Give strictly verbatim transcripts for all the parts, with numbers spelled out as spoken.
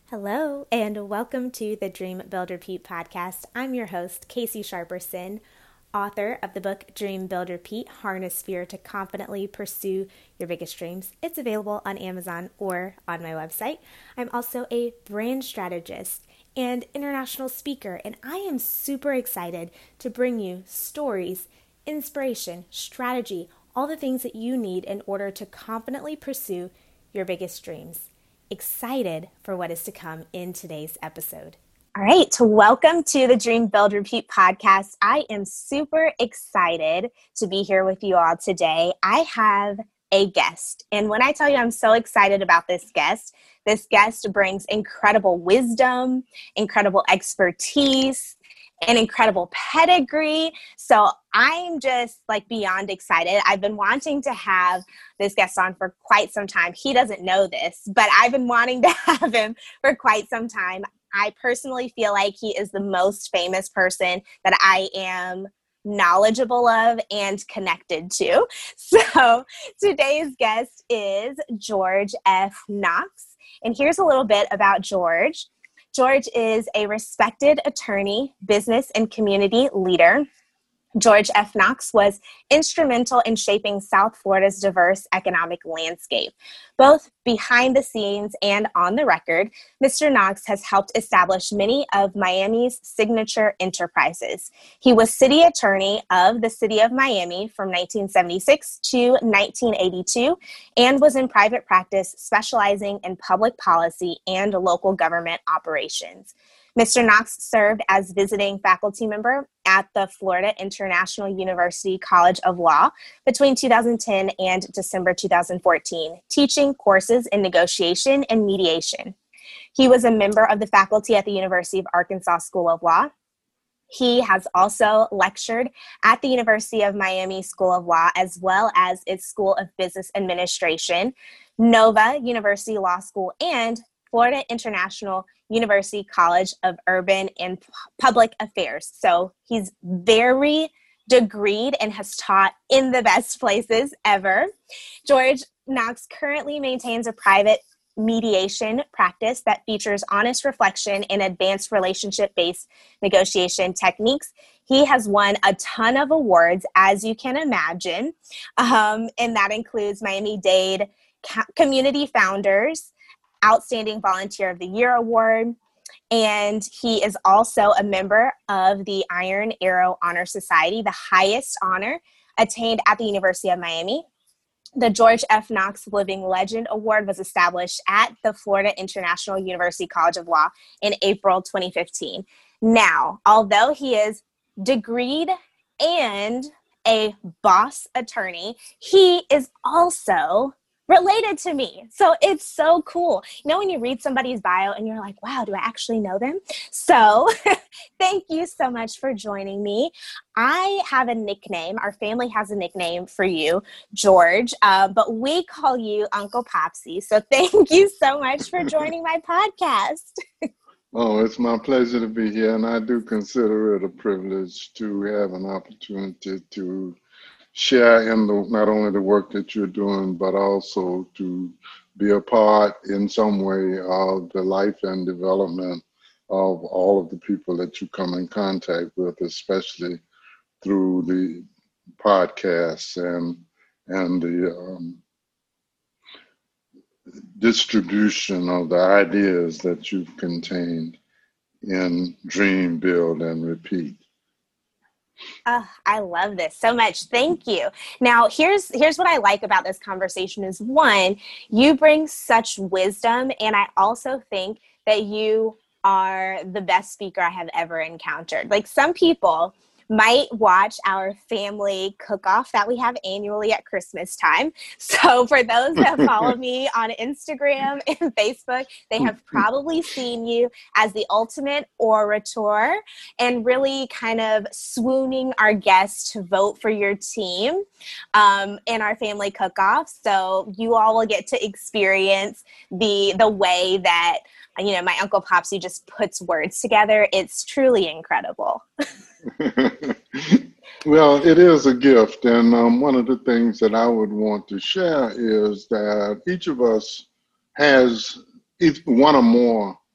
Hello, and welcome to the Dream Build Repeat podcast. I'm your host, Casey Sharperson, author of the book Dream Build Repeat, Harness Fear to Confidently Pursue Your Biggest Dreams. It's available on Amazon or on my website. I'm also a brand strategist and international speaker, and I am super excited to bring you stories, inspiration, strategy, all the things that you need in order to confidently pursue your biggest dreams. Excited for what is to come in today's episode. All right, so welcome to the Dream Build Repeat podcast. I am super excited to be here with you all today. I have a guest, and when I tell you I'm so excited about this guest, this guest brings incredible wisdom, incredible expertise, an incredible pedigree. So I'm just like beyond excited. I've been wanting to have this guest on for quite some time. He doesn't know this, but I've been wanting to have him for quite some time. I personally feel like he is the most famous person that I am knowledgeable of and connected to. So today's guest is George F. Knox. And here's a little bit about George. George is a respected attorney, business, and community leader. George F. Knox was instrumental in shaping South Florida's diverse economic landscape. Both behind the scenes and on the record, Mister Knox has helped establish many of Miami's signature enterprises. He was city attorney of the city of Miami from nineteen seventy-six to nineteen eighty-two and was in private practice specializing in public policy and local government operations. Mister Knox served as visiting faculty member at the Florida International University College of Law between two thousand ten and December two thousand fourteen, teaching courses in negotiation and mediation. He was a member of the faculty at the University of Arkansas School of Law. He has also lectured at the University of Miami School of Law, as well as its School of Business Administration, Nova University Law School, and Florida International University College of Urban and Public Affairs. So he's very degreed and has taught in the best places ever. George Knox currently maintains a private mediation practice that features honest reflection and advanced relationship-based negotiation techniques. He has won a ton of awards, as you can imagine, um, and that includes Miami-Dade Community Founders Outstanding Volunteer of the Year Award, and he is also a member of the Iron Arrow Honor Society, the highest honor attained at the University of Miami. The George F. Knox Living Legend Award was established at the Florida International University College of Law in April twenty fifteen. Now, although he is degreed and a boss attorney, he is also related to me. So it's so cool. You know, when you read somebody's bio and you're like, wow, do I actually know them? So thank you so much for joining me. I have a nickname. Our family has a nickname for you, George, uh, but we call you Uncle Popsy. So thank you so much for joining my podcast. Oh, it's my pleasure to be here, and I do consider it a privilege to have an opportunity to share in the, not only the work that you're doing, but also to be a part in some way of the life and development of all of the people that you come in contact with, especially through the podcasts and and the um, distribution of the ideas that you've contained in Dream, Build, and Repeat. Oh, I love this so much. Thank you. Now, here's here's what I like about this conversation is, one, you bring such wisdom, and I also think that you are the best speaker I have ever encountered. Like, some people might watch our family cook-off that we have annually at Christmas time. So for those that follow me on Instagram and Facebook, they have probably seen you as the ultimate orator and really kind of swooning our guests to vote for your team um, in our family cook-off. So you all will get to experience the the way that, you know, my Uncle Popsy just puts words together. It's truly incredible. Well, it is a gift, and um, one of the things that I would want to share is that each of us has each one or more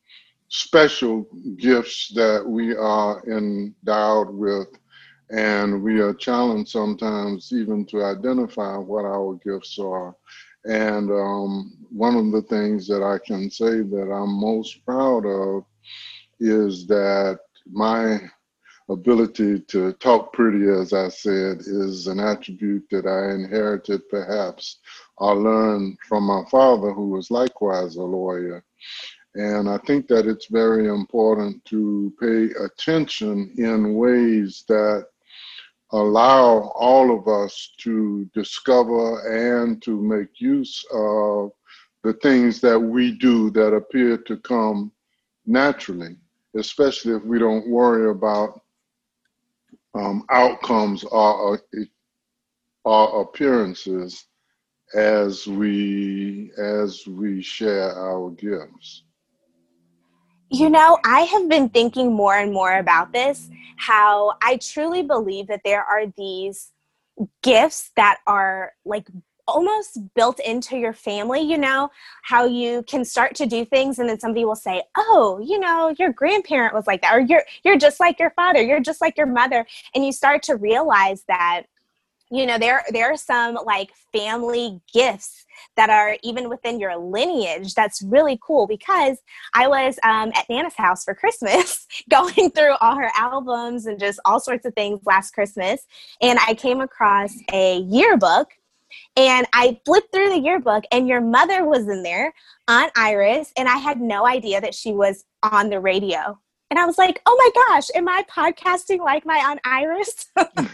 special gifts that we are endowed with, and we are challenged sometimes even to identify what our gifts are. And um, one of the things that I can say that I'm most proud of is that my ability to talk pretty, as I said, is an attribute that I inherited perhaps or learned from my father, who was likewise a lawyer. And I think that it's very important to pay attention in ways that allow all of us to discover and to make use of the things that we do that appear to come naturally, especially if we don't worry about um, outcomes or, or appearances as we as we share our gifts. You know, I have been thinking more and more about this, how I truly believe that there are these gifts that are like almost built into your family. You know, how you can start to do things and then somebody will say, oh, you know, your grandparent was like that, or you're you're just like your father, you're just like your mother. And you start to realize that, you know, there there are some like family gifts that are even within your lineage. That's really cool, because I was um, at Nana's house for Christmas going through all her albums and just all sorts of things last Christmas. And I came across a yearbook, and I flipped through the yearbook and your mother was in there, Aunt Iris, and I had no idea that she was on the radio. And I was like, oh my gosh, am I podcasting like my Aunt Iris?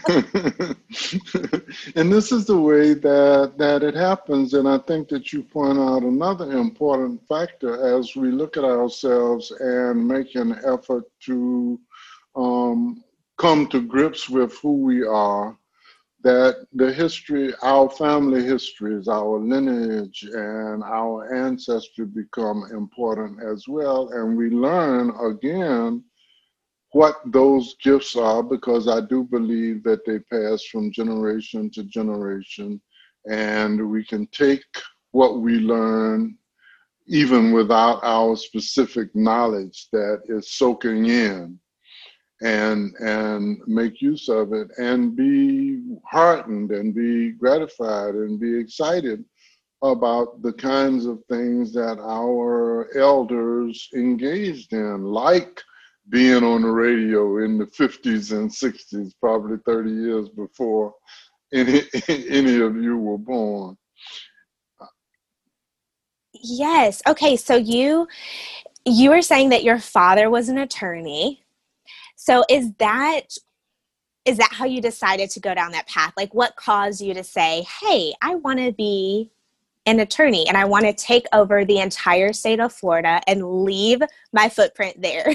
And this is the way that, that it happens. And I think that you point out another important factor as we look at ourselves and make an effort to um, come to grips with who we are, that the history, our family histories, our lineage, and our ancestry become important as well. And we learn again what those gifts are, because I do believe that they pass from generation to generation. And we can take what we learn, even without our specific knowledge that is soaking in, and and make use of it and be heartened and be gratified and be excited about the kinds of things that our elders engaged in, like being on the radio in the fifties and sixties, probably thirty years before any any of you were born. Yes. Okay. So you you were saying that your father was an attorney. So is that is that how you decided to go down that path? Like, what caused you to say, hey, I want to be an attorney and I want to take over the entire state of Florida and leave my footprint there?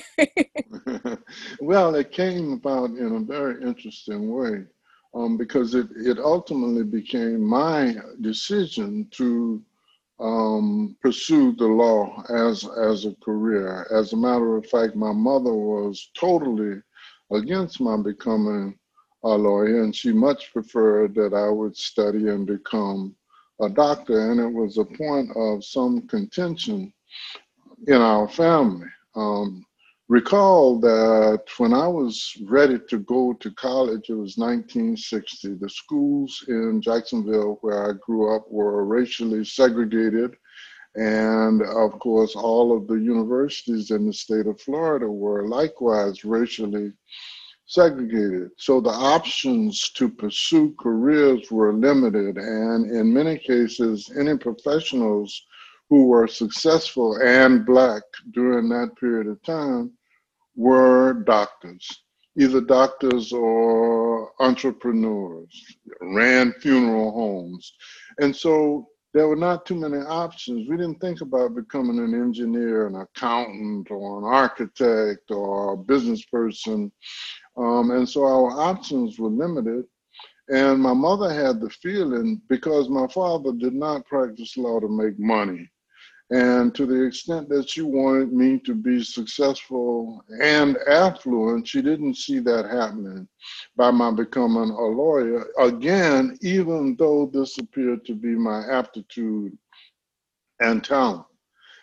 Well, it came about in a very interesting way, um, because it, it ultimately became my decision to um, pursue the law as, as a career. As a matter of fact, my mother was totally against my becoming a lawyer, and she much preferred that I would study and become a doctor. And it was a point of some contention in our family. Um, recall that when I was ready to go to college, it was nineteen sixty. The schools in Jacksonville, where I grew up, were racially segregated. And of course, all of the universities in the state of Florida were likewise racially segregated. So the options to pursue careers were limited. And in many cases, any professionals who were successful and Black during that period of time were doctors, either doctors or entrepreneurs, ran funeral homes. And so there were not too many options. We didn't think about becoming an engineer, an accountant, or an architect, or a business person. Um, and so our options were limited. And my mother had the feeling, because my father did not practice law to make money, and to the extent that she wanted me to be successful and affluent, she didn't see that happening by my becoming a lawyer. Again, even though this appeared to be my aptitude and talent.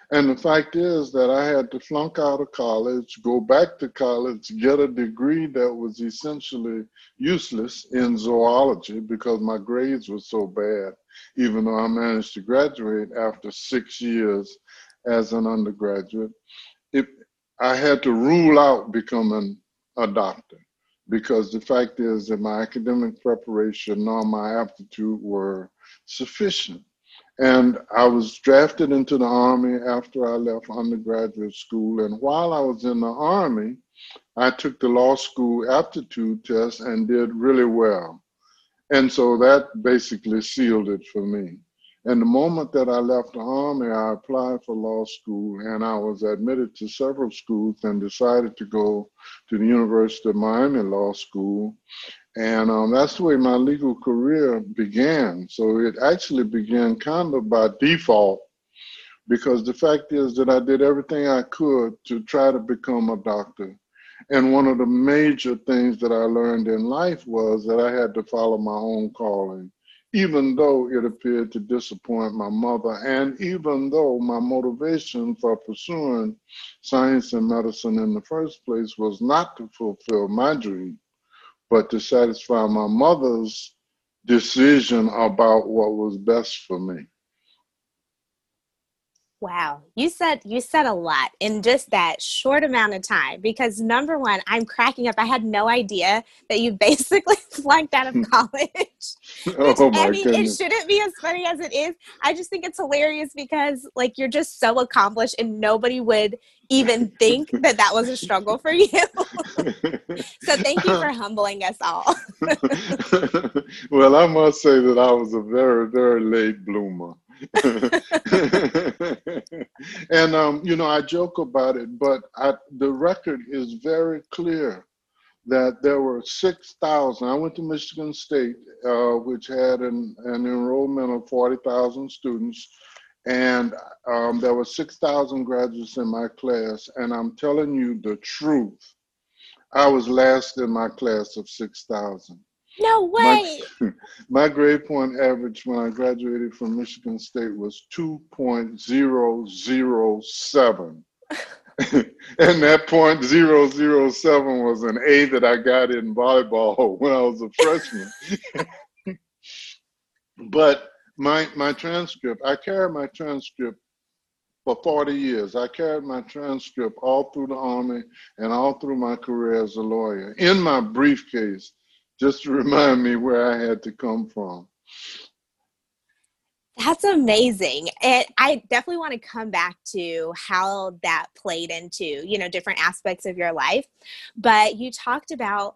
And the fact is that I had to flunk out of college, go back to college, get a degree that was essentially useless in zoology because my grades were so bad, even though I managed to graduate after six years as an undergraduate. It, I had to rule out becoming a doctor because the fact is that my academic preparation nor my aptitude were sufficient. And I was drafted into the Army after I left undergraduate school. And while I was in the Army, I took the law school aptitude test and did really well. And so that basically sealed it for me. And the moment that I left the Army, I applied for law school, and I was admitted to several schools and decided to go to the University of Miami Law School. And um, that's the way my legal career began. So it actually began kind of by default, because the fact is that I did everything I could to try to become a doctor. And one of the major things that I learned in life was that I had to follow my own calling, even though it appeared to disappoint my mother, and even though my motivation for pursuing science and medicine in the first place was not to fulfill my dream, but to satisfy my mother's decision about what was best for me. Wow, you said you said a lot in just that short amount of time, because number one, I'm cracking up. I had no idea that you basically flunked out of college. Which, Oh my I mean, it goodness. shouldn't be as funny as it is. I just think it's hilarious because, like, you're just so accomplished and nobody would even think that that was a struggle for you. So thank you for humbling us all. Well, I must say that I was a very, very late bloomer. And, um, you know, I joke about it, but I, the record is very clear that there were six thousand. I went to Michigan State, uh, which had an, an enrollment of forty thousand students, and um, there were six thousand graduates in my class. And I'm telling you the truth, I was last in my class of six thousand. No My, way. my grade point average when I graduated from Michigan State was two point zero zero seven. And that point zero zero seven was an A that I got in volleyball when I was a freshman. But my my transcript, I carried my transcript for forty years. I carried my transcript all through the Army and all through my career as a lawyer in my briefcase, just to remind me where I had to come from. That's amazing. And I definitely want to come back to how that played into, you know, different aspects of your life. But you talked about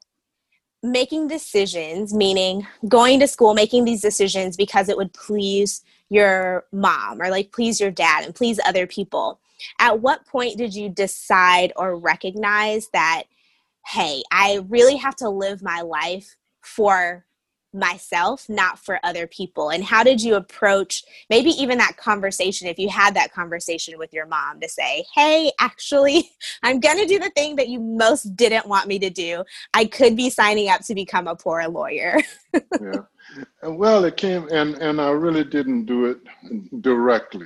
making decisions, meaning going to school, making these decisions because it would please your mom or like please your dad and please other people. At what point did you decide or recognize that, hey, I really have to live my life for myself, not for other people? And how did you approach maybe even that conversation, if you had that conversation with your mom, to say, hey, actually, I'm going to do the thing that you most didn't want me to do. I could be signing up to become a poor lawyer. Yeah. Well, it came, and, and I really didn't do it directly.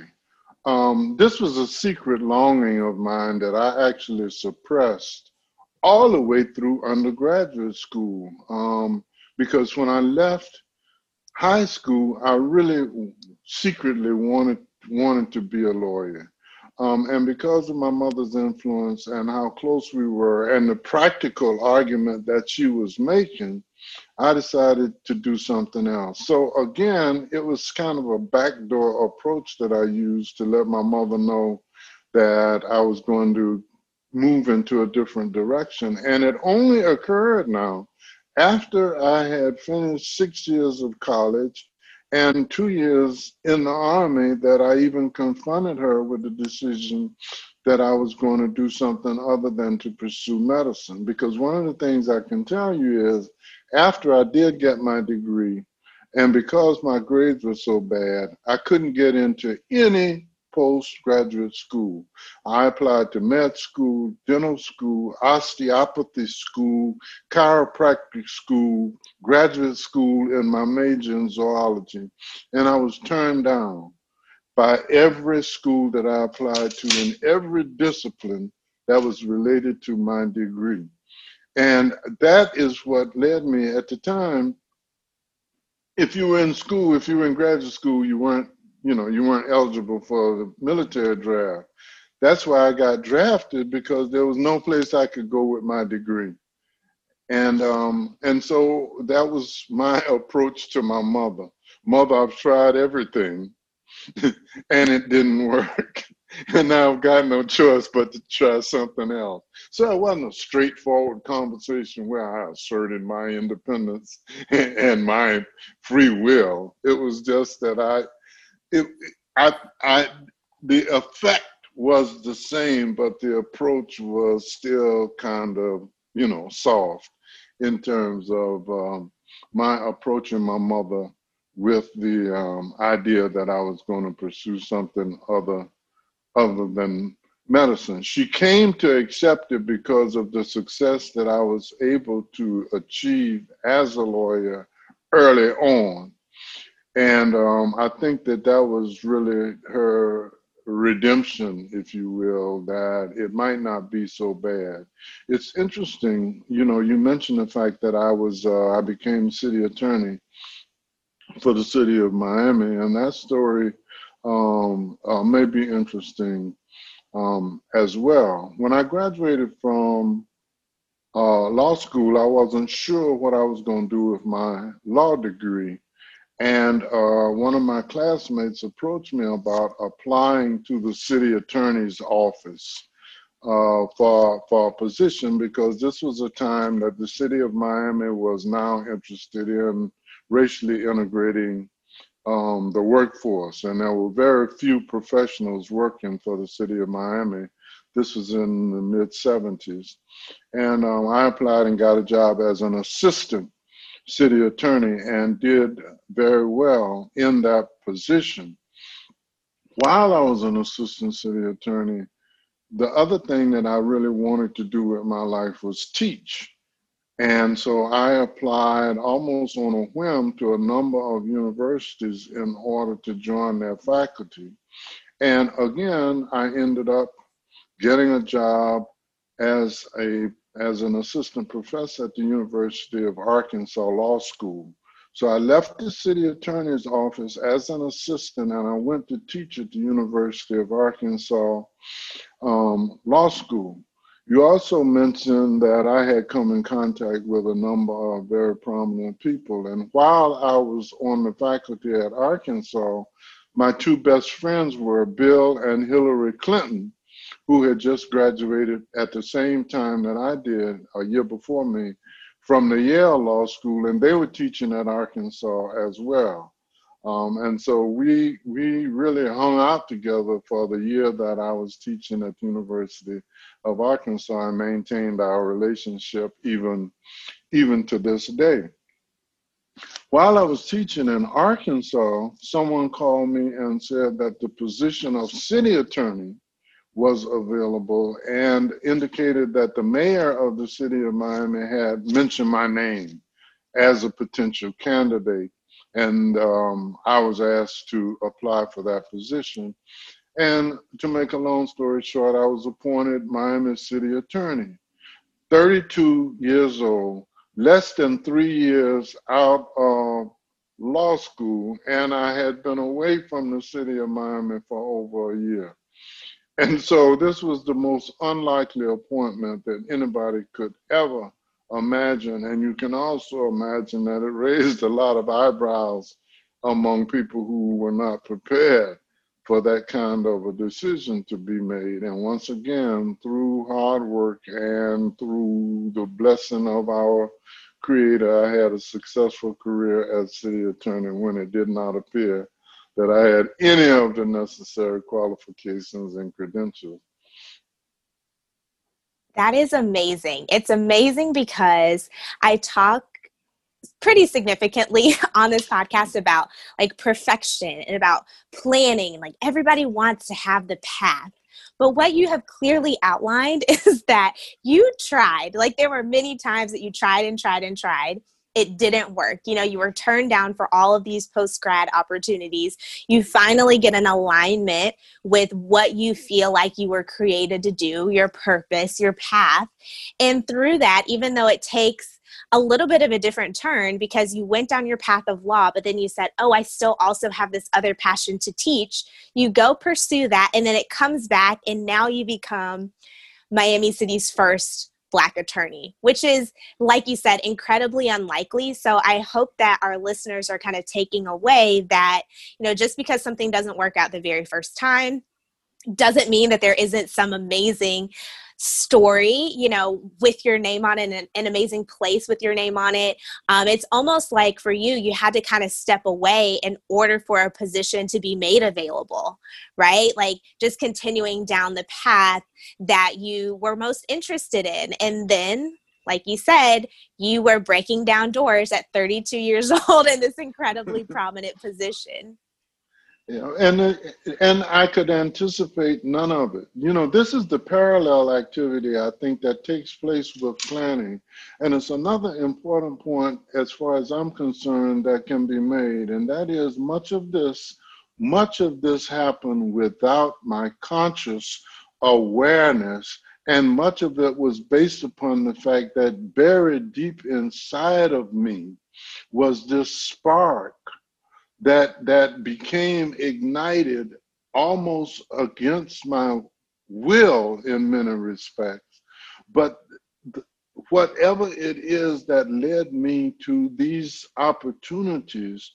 Um, this was a secret longing of mine that I actually suppressed all the way through undergraduate school. Um, because when I left high school, I really secretly wanted wanted to be a lawyer. Um, and because of my mother's influence and how close we were and the practical argument that she was making, I decided to do something else. So again, it was kind of a backdoor approach that I used to let my mother know that I was going to move into a different direction. And it only occurred now after I had finished six years of college and two years in the Army that I even confronted her with the decision that I was going to do something other than to pursue medicine. Because one of the things I can tell you is after I did get my degree, and because my grades were so bad, I couldn't get into any postgraduate school. I applied to med school, dental school, osteopathy school, chiropractic school, graduate school in my major in zoology, and I was turned down. by every school that I applied to in every discipline that was related to my degree. And that is what led me at the time. If you were in school, if you were in graduate school, you weren't, you know, you weren't eligible for the military draft. That's why I got drafted, because there was no place I could go with my degree. And um, and so that was my approach to my mother. Mother, I've tried everything and it didn't work. And now I've got no choice but to try something else. So it wasn't a straightforward conversation where I asserted my independence and my free will. It was just that I, it, I, I, the effect was the same, but the approach was still kind of, you know, soft in terms of um, my approaching my mother with the um, idea that I was going to pursue something other other than medicine. She came to accept it because of the success that I was able to achieve as a lawyer early on. And um, I think that that was really her redemption, if you will, that it might not be so bad. It's interesting, you know, you mentioned the fact that I was, uh, I became city attorney for the city of Miami, and that story um, uh, may be interesting um, as well. When I graduated from uh, law school, I wasn't sure what I was going to do with my law degree. And uh, one of my classmates approached me about applying to the city attorney's office uh, for, for a position, because this was a time that the city of Miami was now interested in racially integrating um, the workforce. And there were very few professionals working for the city of Miami. This was in the mid seventies. And um, I applied and got a job as an assistant city attorney and did very well in that position. While I was an assistant city attorney, the other thing that I really wanted to do with my life was teach. And so I applied almost on a whim to a number of universities in order to join their faculty. And again, I ended up getting a job as a as an assistant professor at the University of Arkansas Law School. So I left the city attorney's office as an assistant, and I went to teach at the University of Arkansas um, Law School. You also mentioned that I had come in contact with a number of very prominent people. And while I was on the faculty at Arkansas, my two best friends were Bill and Hillary Clinton, who had just graduated at the same time that I did, a year before me, from the Yale Law School, and they were teaching at Arkansas as well. Um, and so we we really hung out together for the year that I was teaching at the University of Arkansas, and maintained our relationship even, even to this day. While I was teaching in Arkansas, someone called me and said that the position of city attorney was available, and indicated that the mayor of the city of Miami had mentioned my name as a potential candidate. And um, I was asked to apply for that position. And to make a long story short, I was appointed Miami city attorney, thirty-two years old, less than three years out of law school, and I had been away from the city of Miami for over a year. And so this was the most unlikely appointment that anybody could ever imagine. And you can also imagine that it raised a lot of eyebrows among people who were not prepared for that kind of a decision to be made. And once again, through hard work and through the blessing of our Creator, I had a successful career as city attorney when it did not appear that I had any of the necessary qualifications and credentials. That is amazing. It's amazing because I talk pretty significantly on this podcast about like perfection and about planning. Like everybody wants to have the path. But what you have clearly outlined is that you tried. Like there were many times that you tried and tried and tried. it didn't work. You know, you were turned down for all of these post-grad opportunities. You finally get an alignment with what you feel like you were created to do, your purpose, your path. And through that, even though it takes a little bit of a different turn because you went down your path of law, but then you said, oh, I still also have this other passion to teach. You go pursue that, and then it comes back, and now you become Miami City's first Black attorney, which is, like you said, incredibly unlikely. So I hope that our listeners are kind of taking away that, you know, just because something doesn't work out the very first time doesn't mean that there isn't some amazing story, you know, with your name on it, and an amazing place with your name on it. Um, it's almost like for you, you had to kind of step away in order for a position to be made available, right? Like just continuing down the path that you were most interested in. And then, like you said, you were breaking down doors at thirty-two years old in this incredibly prominent position. You know, and uh, and I could anticipate none of it. You know, this is the parallel activity I think that takes place with planning, and it's another important point as far as I'm concerned that can be made, and that is much of this, much of this happened without my conscious awareness, and much of it was based upon the fact that buried deep inside of me was this spark that that became ignited almost against my will in many respects. But th- whatever it is that led me to these opportunities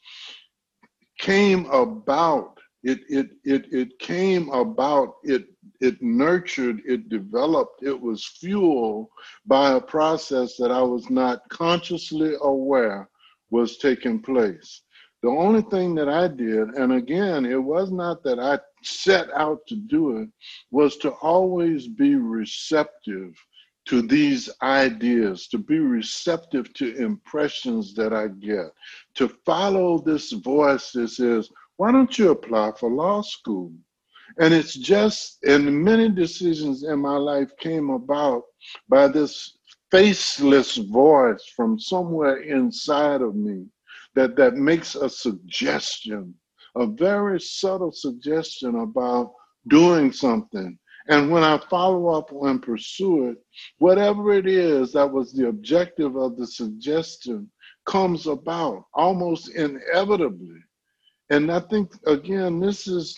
came about. It it it it came about. It it nurtured. It developed. It was fueled by a process that I was not consciously aware was taking place. The only thing that I did, and again, it was not that I set out to do it, was to always be receptive to these ideas, to be receptive to impressions that I get, to follow this voice that says, why don't you apply for law school? And it's just, and many decisions in my life came about by this faceless voice from somewhere inside of me that, that makes a suggestion, a very subtle suggestion about doing something. And when I follow up and pursue it, whatever it is that was the objective of the suggestion comes about almost inevitably. And I think, again, this is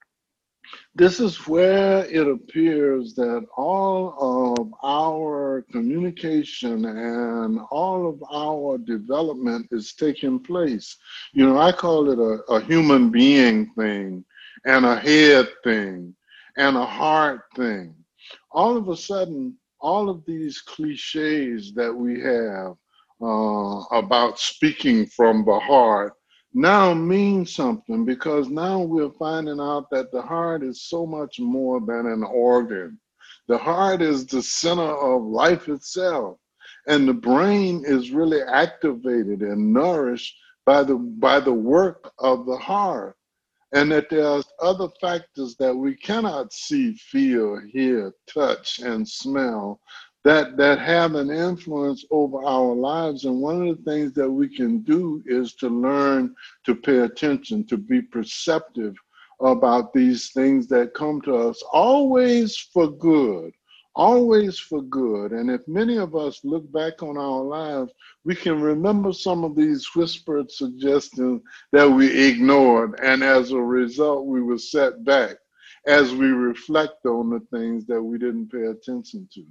This is where it appears that all of our communication and all of our development is taking place. You know, I call it a, a human being thing and a head thing and a heart thing. All of a sudden, all of these cliches that we have uh, about speaking from the heart now means something, because now we're finding out that the heart is so much more than an organ. The heart is the center of life itself, and the brain is really activated and nourished by the by the work of the heart, and that there are other factors that we cannot see, feel, hear, touch, and smell that that have an influence over our lives. And one of the things that we can do is to learn to pay attention, to be perceptive about these things that come to us, always for good, always for good. And if many of us look back on our lives, we can remember some of these whispered suggestions that we ignored, and as a result, we were set back as we reflect on the things that we didn't pay attention to.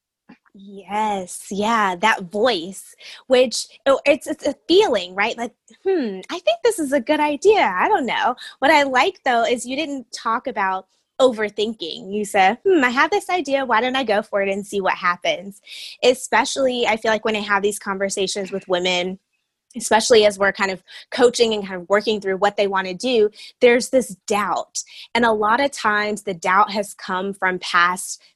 Yes. Yeah. That voice, which oh, it's, it's a feeling, right? Like, hmm, I think this is a good idea. I don't know. What I like though, is you didn't talk about overthinking. You said, hmm, I have this idea. Why don't I go for it and see what happens? Especially, I feel like when I have these conversations with women, especially as we're kind of coaching and kind of working through what they want to do, there's this doubt. And a lot of times the doubt has come from past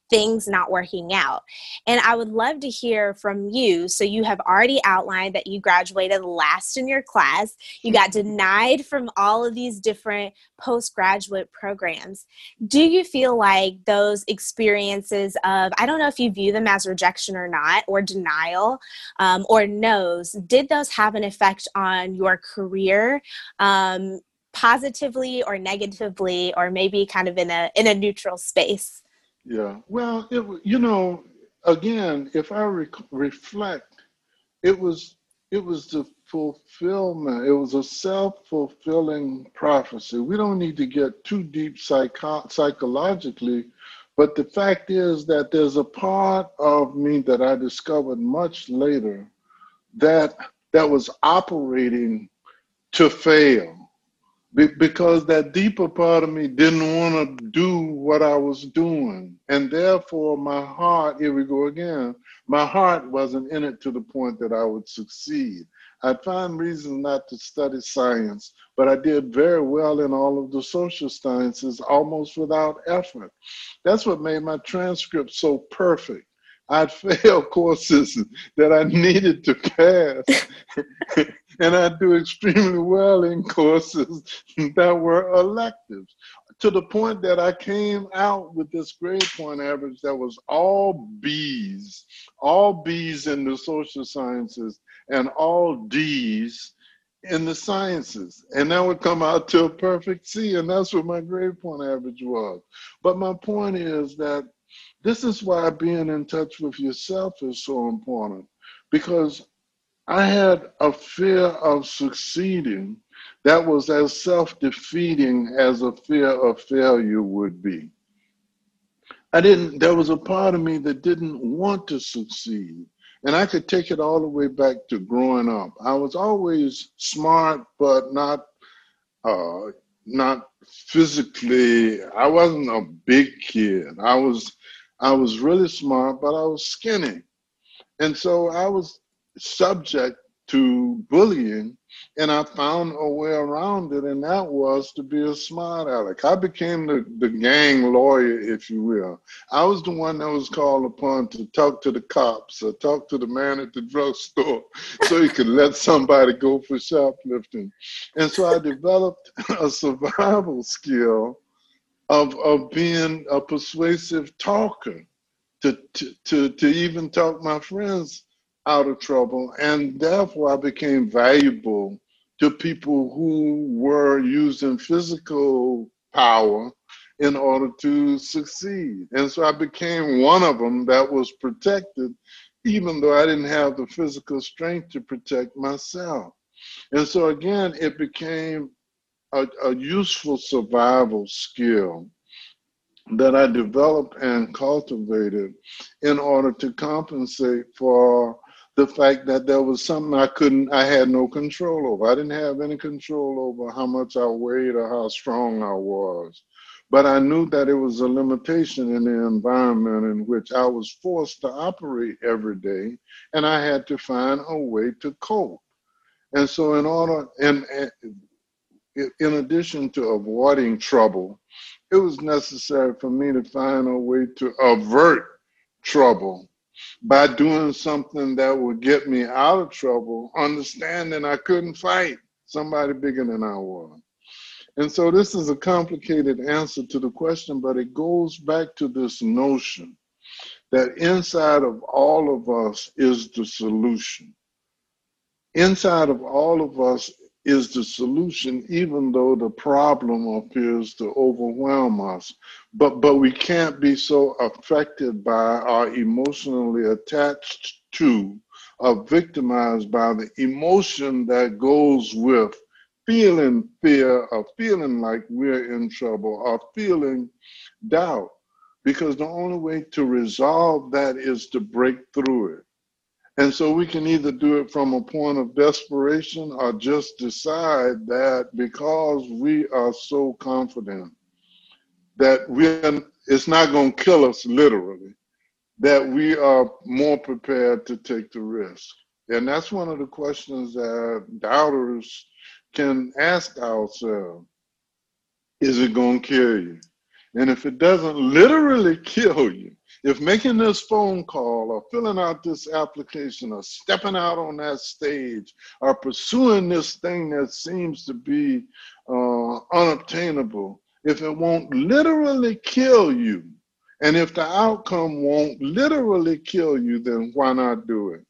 things not working out. And I would love to hear from you. So you have already outlined that you graduated last in your class. You got denied from all of these different postgraduate programs. Do you feel like those experiences of, I don't know if you view them as rejection or not, or denial, um, or no's, did those have an effect on your career, um, positively or negatively, or maybe kind of in a in a neutral space? Yeah. Well, it, wa- you know, again, if I rec reflect, it was it was the fulfillment. It was a self-fulfilling prophecy. We don't need to get too deep psycho psychologically, but the fact is that there's a part of me that I discovered much later that that was operating to fail. Be- because that deeper part of me didn't want to do what I was doing. And therefore, my heart, here we go again, my heart wasn't in it to the point that I would succeed. I'd find reasons not to study science, but I did very well in all of the social sciences almost without effort. That's what made my transcript so perfect. I'd fail courses that I needed to pass, and I'd do extremely well in courses that were electives, to the point that I came out with this grade point average that was all B's, all B's in the social sciences and all D's in the sciences. And that would come out to a perfect C, and that's what my grade point average was. But my point is that this is why being in touch with yourself is so important, because I had a fear of succeeding that was as self-defeating as a fear of failure would be. I didn't, there was a part of me that didn't want to succeed. And I could take it all the way back to growing up. I was always smart, but not uh, not physically. I wasn't a big kid. I was I was really smart, but I was skinny. And so I was subject to bullying, and I found a way around it, and that was to be a smart aleck. I became the, the gang lawyer, if you will. I was the one that was called upon to talk to the cops or talk to the man at the drugstore so he could let somebody go for shoplifting. And so I developed a survival skill of, of being a persuasive talker to, to, to, to even talk my friends out of trouble. And therefore, I became valuable to people who were using physical power in order to succeed. And so I became one of them that was protected, even though I didn't have the physical strength to protect myself. And so again, it became a, a useful survival skill that I developed and cultivated in order to compensate for the fact that there was something I couldn't, I had no control over. I didn't have any control over how much I weighed or how strong I was. But I knew that it was a limitation in the environment in which I was forced to operate every day, and I had to find a way to cope. And so in order, and, and in addition to avoiding trouble, it was necessary for me to find a way to avert trouble by doing something that would get me out of trouble, understanding I couldn't fight somebody bigger than I was. And so this is a complicated answer to the question, but it goes back to this notion that inside of all of us is the solution. Inside of all of us is the solution, even though the problem appears to overwhelm us. But, but we can't be so affected by or emotionally attached to or victimized by the emotion that goes with feeling fear or feeling like we're in trouble or feeling doubt. Because the only way to resolve that is to break through it. And so we can either do it from a point of desperation or just decide that because we are so confident that we're, it's not going to kill us literally, that we are more prepared to take the risk. And that's one of the questions that doubters can ask ourselves. Is it going to kill you? And if it doesn't literally kill you, If making this phone call or filling out this application or stepping out on that stage or pursuing this thing that seems to be uh, unobtainable, if it won't literally kill you, and if the outcome won't literally kill you, then why not do it?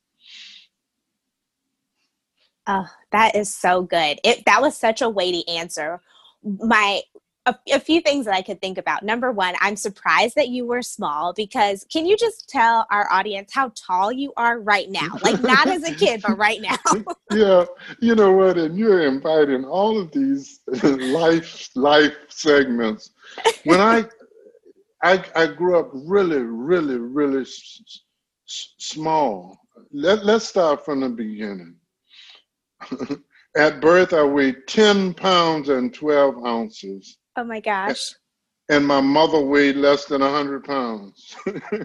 Oh, that is so good. It that was such a weighty answer. My a, a few things that I could think about. Number one, I'm surprised that you were small because can you just tell our audience how tall you are right now? Like not as a kid, but right now. Yeah, you know what? And you're inviting all of these life life segments. When I I, I grew up really, really, really s- s- small. Let, let's start from the beginning. At birth, I weighed ten pounds and twelve ounces, Oh my gosh. and my mother weighed less than one hundred pounds.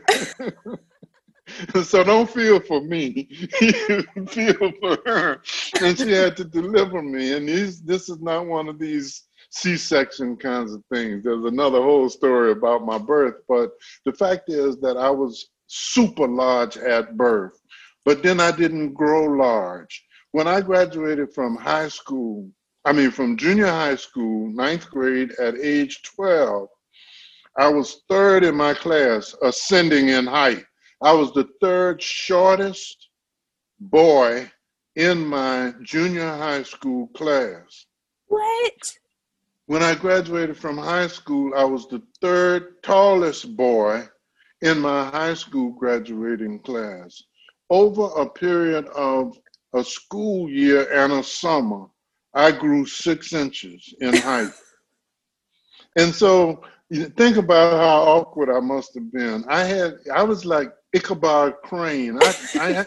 So don't feel for me, feel for her. And she had to deliver me. And these, this is not one of these C-section kinds of things. There's another whole story about my birth, but the fact is that I was super large at birth, but then I didn't grow large. When I graduated from high school, I mean from junior high school, ninth grade at age twelve, I was third in my class, ascending in height. I was the third shortest boy in my junior high school class. What? When I graduated from high school, I was the third tallest boy in my high school graduating class. Over a period of a school year and a summer, I grew six inches in height. And so you think about how awkward I must have been. I had, I was like Ichabod Crane. I, I,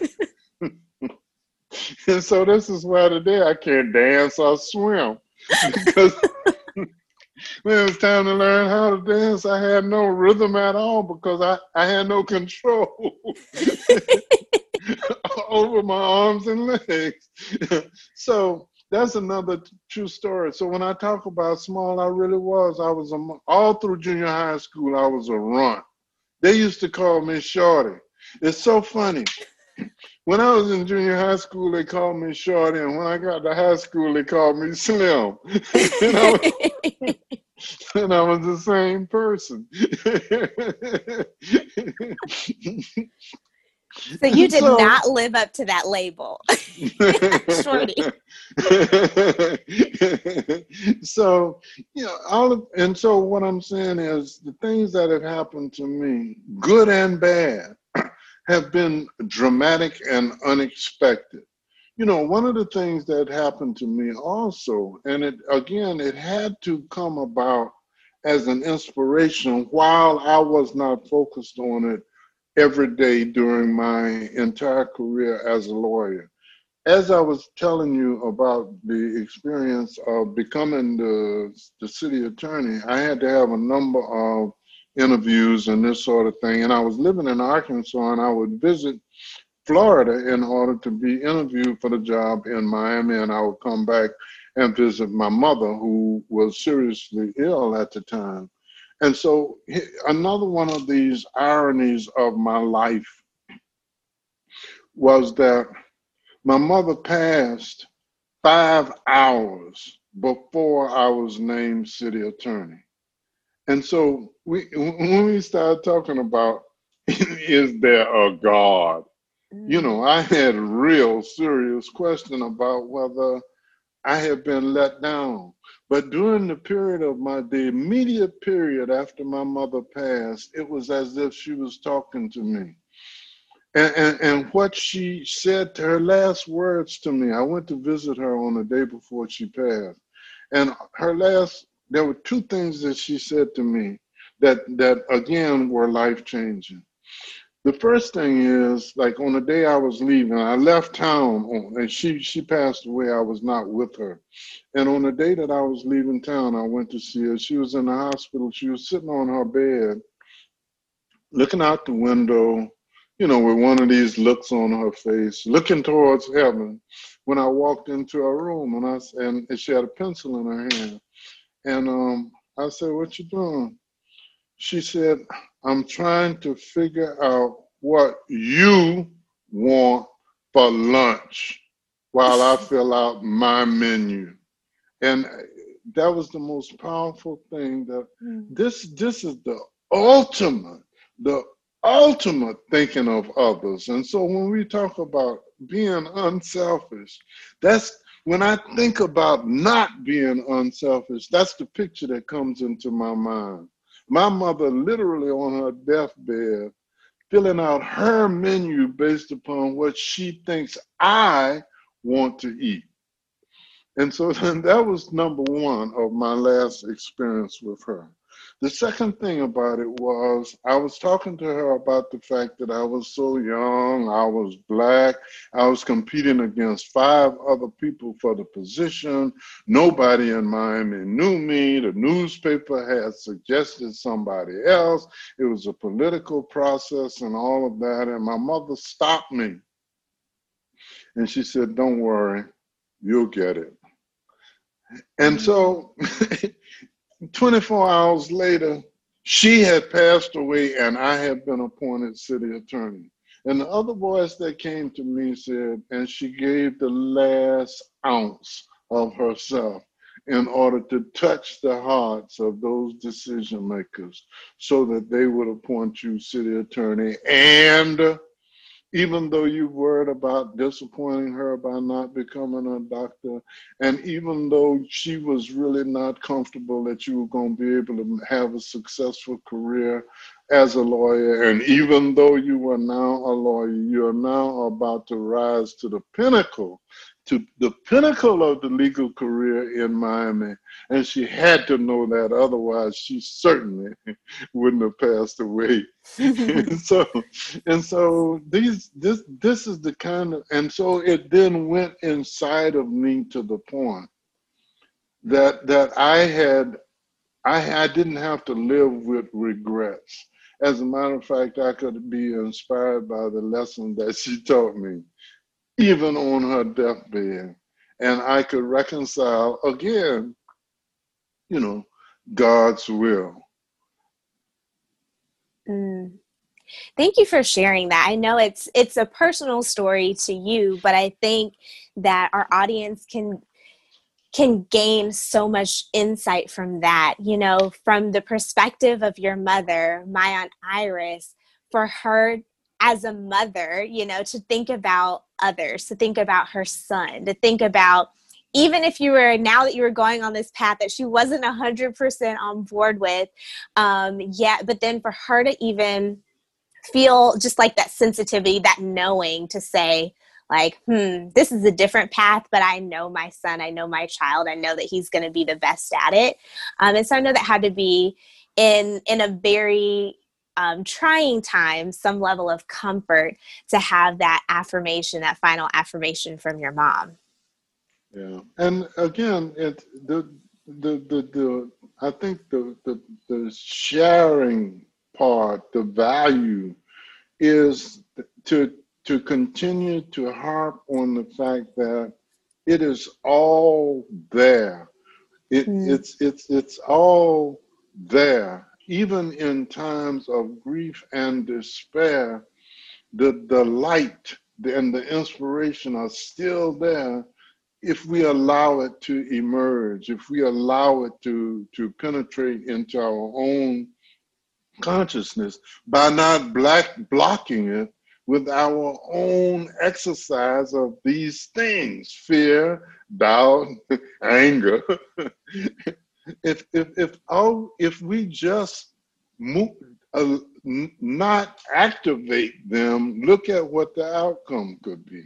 and so this is why today I can't dance or swim because when it was time to learn how to dance, I had no rhythm at all because I, I had no control over my arms and legs. So that's another t- true story. So when I talk about small, I really was. I was a, all through junior high school. I was a runt. They used to call me Shorty. It's so funny. When I was in junior high school, they called me Shorty, and when I got to high school, they called me Slim. and, I was, and I was the same person. So you did So, not live up to that label. Shorty. So, you know, all of, and so what I'm saying is the things that have happened to me, good and bad, have been dramatic and unexpected. You know, one of the things that happened to me also, and it again, it had to come about as an inspiration while I was not focused on it every day during my entire career as a lawyer. As I was telling you about the experience of becoming the, the city attorney, I had to have a number of interviews and this sort of thing. And I was living in Arkansas and I would visit Florida in order to be interviewed for the job in Miami. And I would come back and visit my mother, who was seriously ill at the time. And so another one of these ironies of my life was that my mother passed five hours before I was named city attorney. And so we, when we started talking about, is there a God? You know, I had a real serious question about whether I had been let down. But during the period of my, the immediate period after my mother passed, it was as if she was talking to me. And, and, and what she said to her last words to me, I went to visit her on the day before she passed. And her last, there were two things that she said to me that, that again were life changing. The first thing is, like on the day I was leaving, I left town on, and she, she passed away, I was not with her. And on the day that I was leaving town, I went to see her. She was in the hospital. She was sitting on her bed, looking out the window, you know, with one of these looks on her face, looking towards heaven. When I walked into her room, and I and she had a pencil in her hand, and um, I said, "What you doing?" She said, I'm trying to figure out what you want for lunch while I fill out my menu. And that was the most powerful thing. That this this is the ultimate, the ultimate thinking of others. And so when we talk about being unselfish, that's when I think about not being unselfish, that's the picture that comes into my mind. My mother literally on her deathbed filling out her menu based upon what she thinks I want to eat. And so then that was number one of my last experience with her. The second thing about it was I was talking to her about the fact that I was so young, I was black, I was competing against five other people for the position. Nobody in Miami knew me. The newspaper had suggested somebody else. It was a political process and all of that. And my mother stopped me. And she said, "Don't worry, you'll get it." And so twenty-four hours later, she had passed away and I had been appointed city attorney. And the other boys that came to me said, and she gave the last ounce of herself in order to touch the hearts of those decision makers so that they would appoint you city attorney. And even though you worried about disappointing her by not becoming a doctor, and even though she was really not comfortable that you were going to be able to have a successful career as a lawyer, and even though you were now a lawyer, you are now about to rise to the pinnacle, to the pinnacle of the legal career in Miami. And she had to know that, otherwise she certainly wouldn't have passed away. and so, and so these, this, this is the kind of, and so it then went inside of me to the point that that I had, I, I didn't have to live with regrets. As a matter of fact, I could be inspired by the lesson that she taught me, even on her deathbed. And I could reconcile again, you know, God's will. Mm. Thank you for sharing that. I know it's it's a personal story to you, but I think that our audience can can gain so much insight from that, you know, from the perspective of your mother, my Aunt Iris, for her as a mother, you know, to think about others, to think about her son, to think about, even if you were, now that you were going on this path that she wasn't one hundred percent on board with, um, yet, but then for her to even feel just like that sensitivity, that knowing to say, like, hmm, this is a different path, but I know my son, I know my child, I know that he's going to be the best at it. Um, and so I know that had to be in, in a very um, trying time, some level of comfort to have that affirmation, that final affirmation from your mom. Yeah. And again, it, the, the, the, the, I think the, the, the sharing part, the value is to, to continue to harp on the fact that it is all there. It, mm. It's it's it's all there. Even in times of grief and despair, the the light and the inspiration are still there if we allow it to emerge, if we allow it to to penetrate into our own consciousness by not black blocking it with our own exercise of these things: fear, doubt, anger. if if if oh, if we just move, uh, n- not activate them, look at what the outcome could be.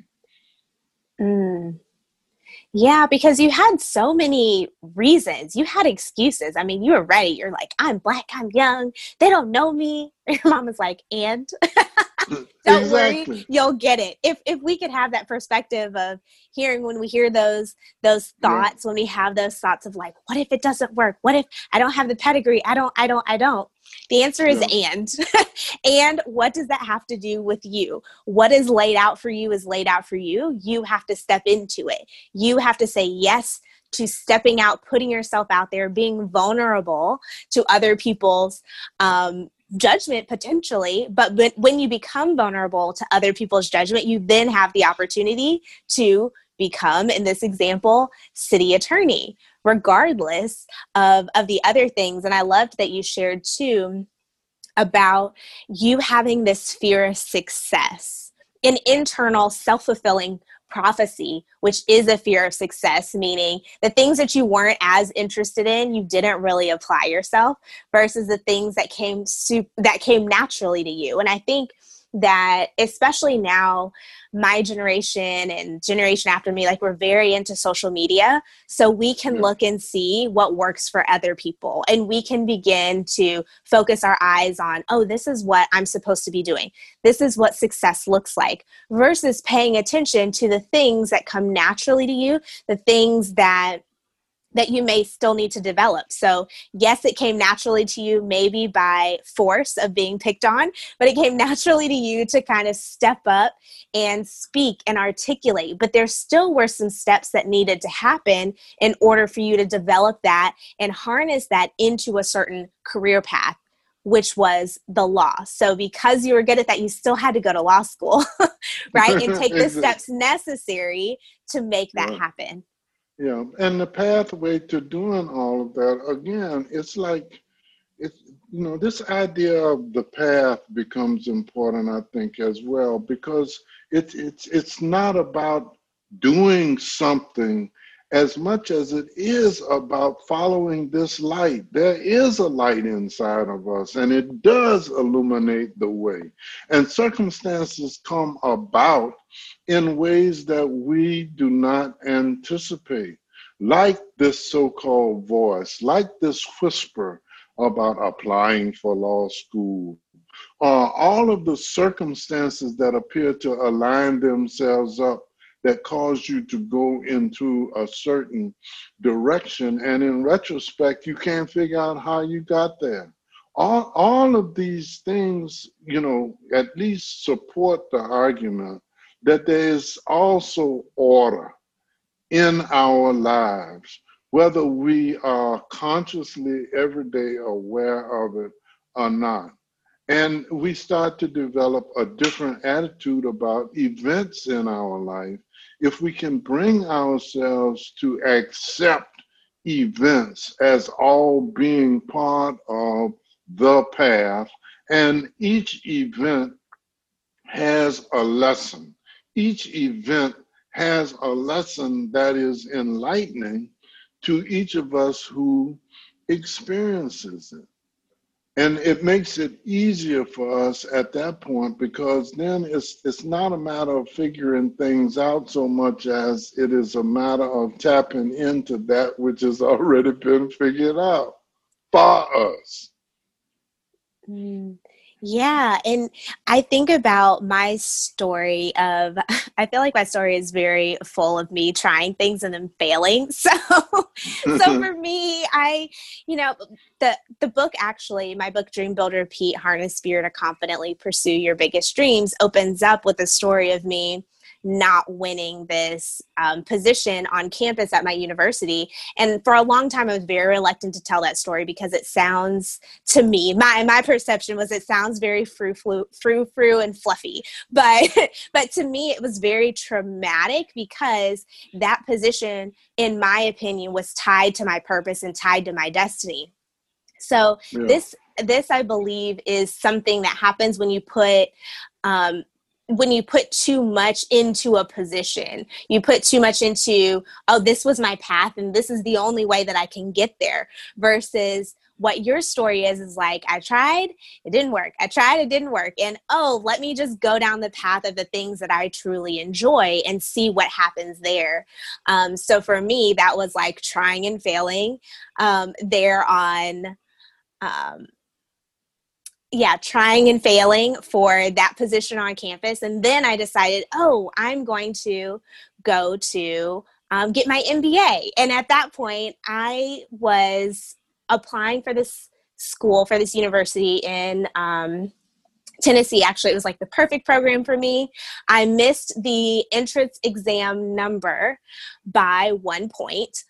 Mm. Yeah, because you had so many reasons. You had excuses. I mean, you were ready. You're like, I'm black, I'm young, they don't know me. Your mom was like, and don't exactly. worry, you'll get it. If if we could have that perspective of hearing, when we hear those those thoughts, yeah. when we have those thoughts of like, what if it doesn't work? What if I don't have the pedigree? I don't, I don't, I don't. The answer is yeah. and. And what does that have to do with you? What is laid out for you is laid out for you. You have to step into it. You have to say yes to stepping out, putting yourself out there, being vulnerable to other people's um, judgment potentially, but when, when you become vulnerable to other people's judgment, you then have the opportunity to become, in this example, city attorney, regardless of, of the other things. And I loved that you shared too about you having this fear of success, an internal self-fulfilling prophecy, which is a fear of success, meaning the things that you weren't as interested in, you didn't really apply yourself, versus the things that came su- that came naturally to you. And I think that especially now, my generation and generation after me, like we're very into social media. So we can yeah. look and see what works for other people. And we can begin to focus our eyes on, oh, this is what I'm supposed to be doing. This is what success looks like, versus paying attention to the things that come naturally to you, the things that that you may still need to develop. So yes, it came naturally to you, maybe by force of being picked on, but it came naturally to you to kind of step up and speak and articulate. But there still were some steps that needed to happen in order for you to develop that and harness that into a certain career path, which was the law. So because you were good at that, you still had to go to law school, right? And take the steps necessary to make that yeah. happen. Yeah, and the pathway to doing all of that, again, it's like, it's, you know, this idea of the path becomes important, I think, as well, because it's it's it's not about doing something as much as it is about following this light. There is a light inside of us, and it does illuminate the way. And circumstances come about in ways that we do not anticipate, like this so-called voice, like this whisper about applying for law school, uh, all of the circumstances that appear to align themselves up that cause you to go into a certain direction. And in retrospect, you can't figure out how you got there. All, all of these things, you know, at least support the argument that there is also order in our lives, whether we are consciously every day aware of it or not. And we start to develop a different attitude about events in our life if we can bring ourselves to accept events as all being part of the path. And each event has a lesson. Each event has a lesson that is enlightening to each of us who experiences it. And it makes it easier for us at that point, because then it's it's not a matter of figuring things out so much as it is a matter of tapping into that which has already been figured out for us. Mm. Yeah. And I think about my story of, I feel like my story is very full of me trying things and then failing. So, so for me, I, you know, the, the book actually, my book, Dream Builder Pete, Harness Fear to Confidently Pursue Your Biggest Dreams, opens up with a story of me not winning this um, position on campus at my university. And for a long time, I was very reluctant to tell that story because it sounds, to me, my my perception was it sounds very frou frou, frou frou and fluffy. But, but to me, it was very traumatic because that position, in my opinion, was tied to my purpose and tied to my destiny. So yeah. this, this, I believe, is something that happens when you put um, when you put too much into a position. You put too much into, oh, this was my path and this is the only way that I can get there, versus what your story is, is like, I tried, it didn't work. I tried, it didn't work. And, oh, let me just go down the path of the things that I truly enjoy and see what happens there. Um, so for me, that was like trying and failing um, there on, um, yeah, trying and failing for that position on campus. And then I decided, oh, I'm going to go to um, get my M B A. And at that point, I was applying for this school, for this university in um, Tennessee. Actually, it was like the perfect program for me. I missed the entrance exam number by one point,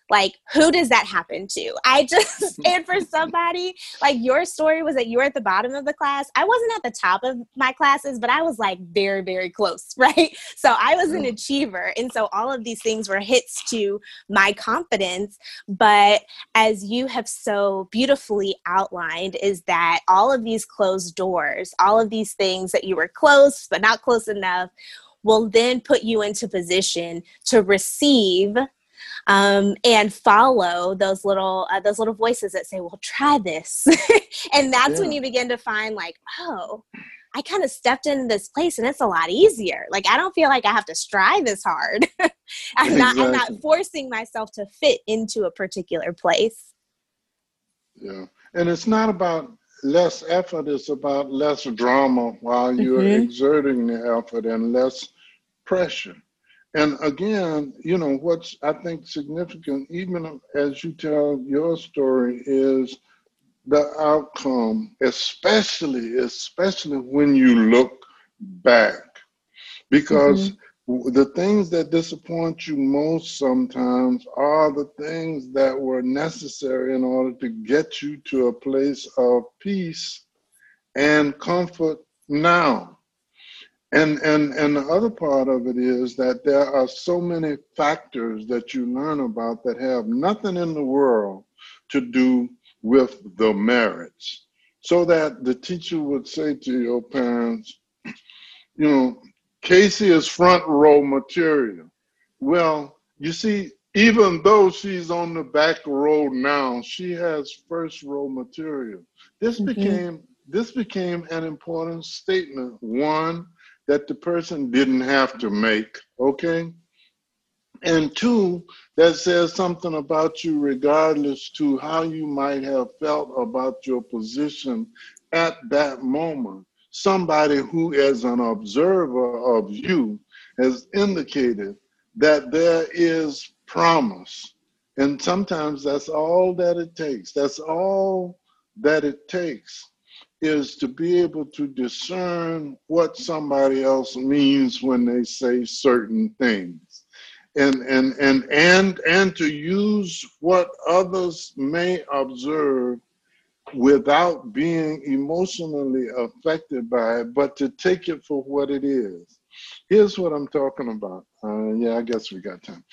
Like, who does that happen to? I just, and for somebody, like your story was that you were at the bottom of the class. I wasn't at the top of my classes, but I was like very, very close, right? So I was an achiever. And so all of these things were hits to my confidence. But as you have so beautifully outlined, is that all of these closed doors, all of these things that you were close, but not close enough, will then put you into position to receive um, and follow those little uh, those little voices that say, well, try this. And that's yeah. when you begin to find like, oh, I kind of stepped into this place and it's a lot easier. Like, I don't feel like I have to strive as hard. I'm exactly. not I'm not forcing myself to fit into a particular place. Yeah. And it's not about less effort, it's about less drama while you're Mm-hmm. exerting the effort and less pressure. And again, you know, what's I think significant, even as you tell your story, is the outcome, especially, especially when you look back. Because mm-hmm. the things that disappoint you most sometimes are the things that were necessary in order to get you to a place of peace and comfort now. And, and, and the other part of it is that there are so many factors that you learn about that have nothing in the world to do with the merits. So that the teacher would say to your parents, you know, Casey is front row material. Well, you see, even though she's on the back row now, she has first row material. This mm-hmm. became this became an important statement. One, that the person didn't have to make, okay? And two, that says something about you regardless to how you might have felt about your position at that moment. Somebody who, as an observer of you, has indicated that there is promise. And sometimes that's all that it takes. That's all that it takes, is to be able to discern what somebody else means when they say certain things. And and and and and to use what others may observe without being emotionally affected by it, but to take it for what it is. Here's what I'm talking about. Uh, yeah, I guess we got time.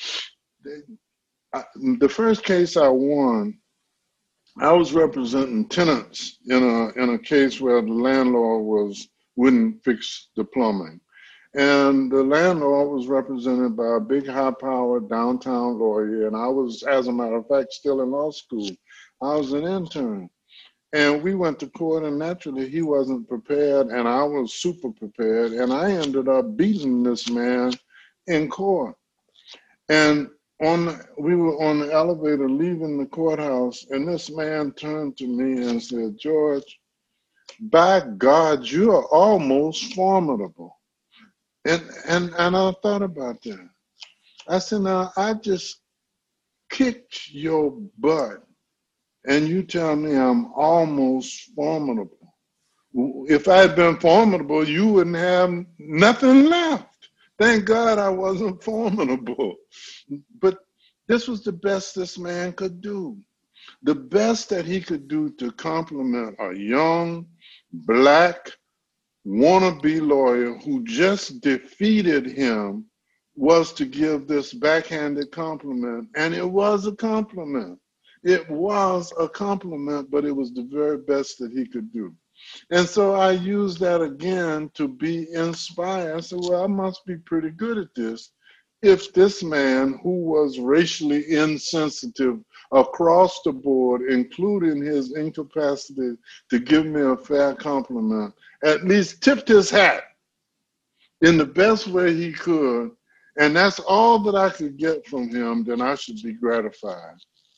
The first case I won, I was representing tenants in a in a case where the landlord was wouldn't fix the plumbing. And the landlord was represented by a big high-powered downtown lawyer, and I was, as a matter of fact, still in law school. I was an intern. And we went to court, and naturally he wasn't prepared, and I was super prepared, and I ended up beating this man in court. And on we were on the elevator leaving the courthouse, and this man turned to me and said, George, by God, you are almost formidable. And, and, and I thought about that. I said, now, I just kicked your butt, and you tell me I'm almost formidable. If I had been formidable, you wouldn't have nothing left. Thank God I wasn't formidable. But this was the best this man could do. The best that he could do to compliment a young, black, wannabe lawyer who just defeated him was to give this backhanded compliment. And it was a compliment. It was a compliment, but it was the very best that he could do. And so I used that again to be inspired. I said, well, I must be pretty good at this. If this man, who was racially insensitive across the board, including his incapacity to give me a fair compliment, at least tipped his hat in the best way he could, and that's all that I could get from him, then I should be gratified.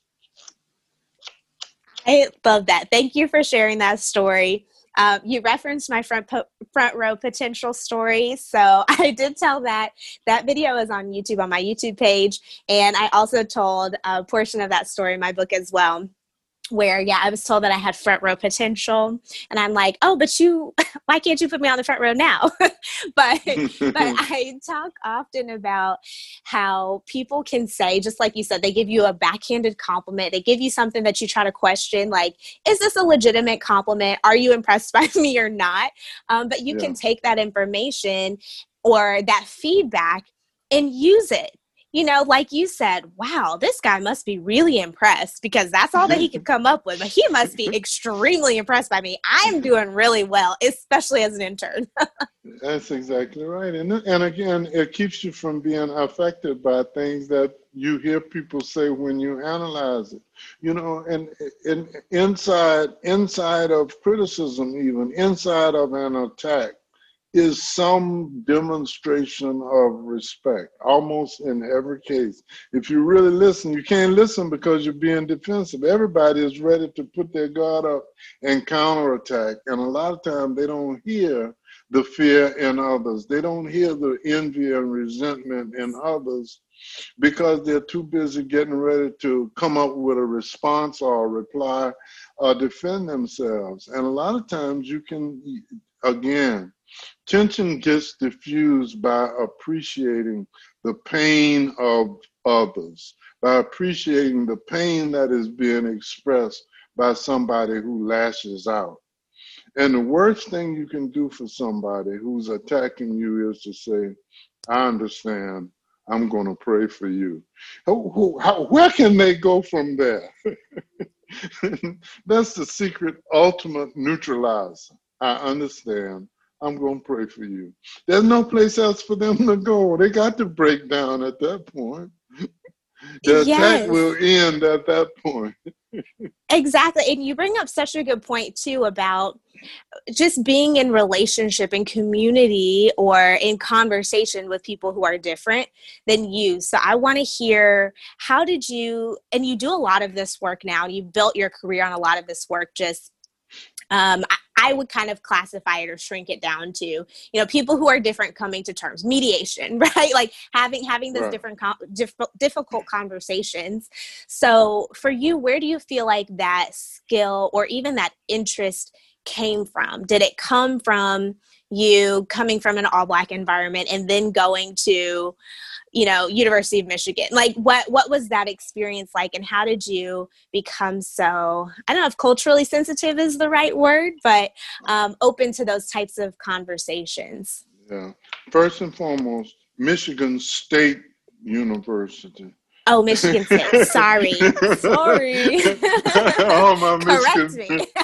I love that. Thank you for sharing that story. Um, you referenced my front po- front row potential story. So I did tell that. That video is on YouTube, on my YouTube page. And I also told a portion of that story in my book as well. where, yeah, I was told that I had front row potential, and I'm like, oh, but you, why can't you put me on the front row now? but, but I talk often about how people can say, just like you said, they give you a backhanded compliment. They give you something that you try to question, like, is this a legitimate compliment? Are you impressed by me or not? Um, but you Yeah. can take that information or that feedback and use it. You know, like you said, wow, this guy must be really impressed, because that's all that he could come up with. But he must be extremely impressed by me. I am doing really well, especially as an intern. That's exactly right. And, and again, it keeps you from being affected by things that you hear people say when you analyze it. You know, and, and inside, inside of criticism, even inside of an attack, is some demonstration of respect, almost in every case. If you really listen, you can't listen because you're being defensive. Everybody is ready to put their guard up and counterattack. And a lot of times they don't hear the fear in others. They don't hear the envy and resentment in others because they're too busy getting ready to come up with a response or a reply or defend themselves. And a lot of times you can, again, tension gets diffused by appreciating the pain of others, by appreciating the pain that is being expressed by somebody who lashes out. And the worst thing you can do for somebody who's attacking you is to say, I understand, I'm going to pray for you. Who, who, how, where can they go from there? That's the secret ultimate neutralizer. I understand. I'm going to pray for you. There's no place else for them to go. They got to break down at that point. The attack Yes. will end at that point. Exactly. And you bring up such a good point, too, about just being in relationship and community or in conversation with people who are different than you. So I want to hear, how did you, and you do a lot of this work now, you've built your career on a lot of this work, just Um, I, I would kind of classify it or shrink it down to, you know, people who are different coming to terms, mediation, right? Like having having those Right. different com- diff- difficult conversations. So for you, where do you feel like that skill or even that interest came from? Did it come from you coming from an all Black environment and then going to, you know, University of Michigan? Like what, what was that experience like, and how did you become so, I don't know if culturally sensitive is the right word, but um, open to those types of conversations? Yeah. First and foremost, Michigan State University. Oh, Michigan State. Sorry. Sorry. All my Correct Michigan. me.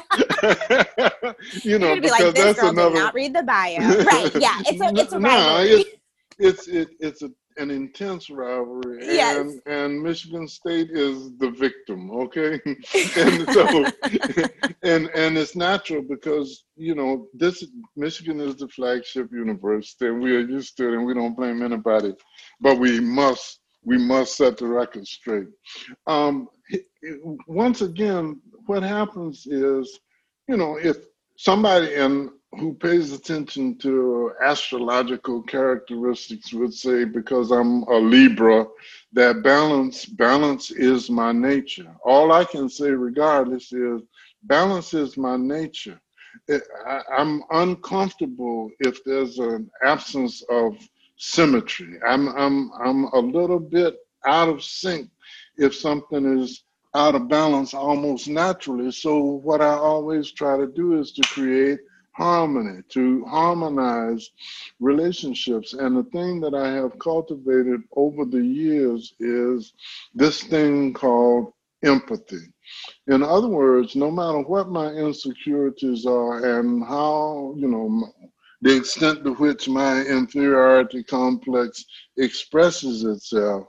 You know, You're gonna be because like, this that's girl another. did not read the bio. Right. Yeah. It's a, it's a No, rivalry. it, it's it, it's a, an intense rivalry, Yes. and and Michigan State is the victim. Okay, and so and and it's natural because you know this Michigan is the flagship university, and we are used to it, and we don't blame anybody, but we must we must set the record straight. Um, once again, what happens is, you know, if somebody in who pays attention to astrological characteristics would say, because I'm a Libra, that balance balance is my nature. All I can say regardless is balance is my nature. It, I, I'm uncomfortable if there's an absence of symmetry. I'm I'm I'm a little bit out of sync if something is out of balance almost naturally. So what I always try to do is to create harmony, to harmonize relationships. And the thing that I have cultivated over the years is this thing called empathy. In other words, no matter what my insecurities are and how, you know, the extent to which my inferiority complex expresses itself,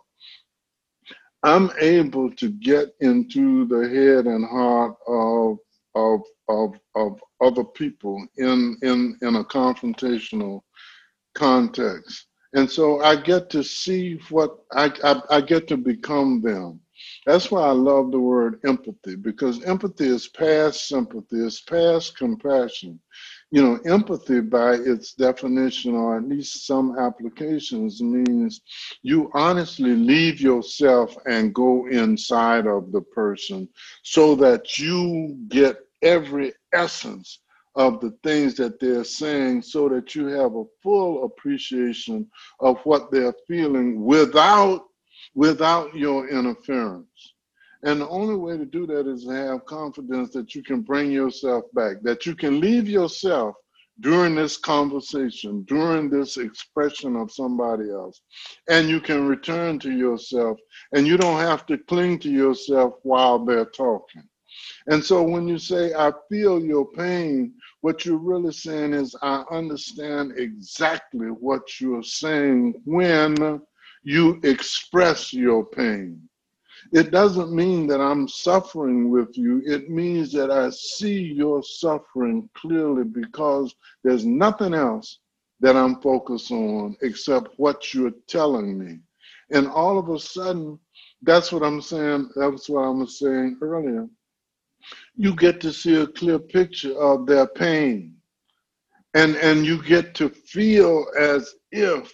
I'm able to get into the head and heart of of of of other people in in in a confrontational context, and so I get to see what I I, I get to become them. That's why I love the word empathy, because empathy is past sympathy, it's past compassion. you know, empathy by its definition, or at least some applications, means you honestly leave yourself and go inside of the person so that you get every essence of the things that they're saying, so that you have a full appreciation of what they're feeling without without your interference. And the only way to do that is to have confidence that you can bring yourself back, that you can leave yourself during this conversation, during this expression of somebody else, and you can return to yourself, and you don't have to cling to yourself while they're talking. And so when you say, I feel your pain, what you're really saying is, I understand exactly what you're saying when you express your pain. It doesn't mean that I'm suffering with you. It means that I see your suffering clearly, because there's nothing else that I'm focused on except what you're telling me. And all of a sudden, that's what I'm saying. That's what I was saying earlier. You get to see a clear picture of their pain. And, and you get to feel as if,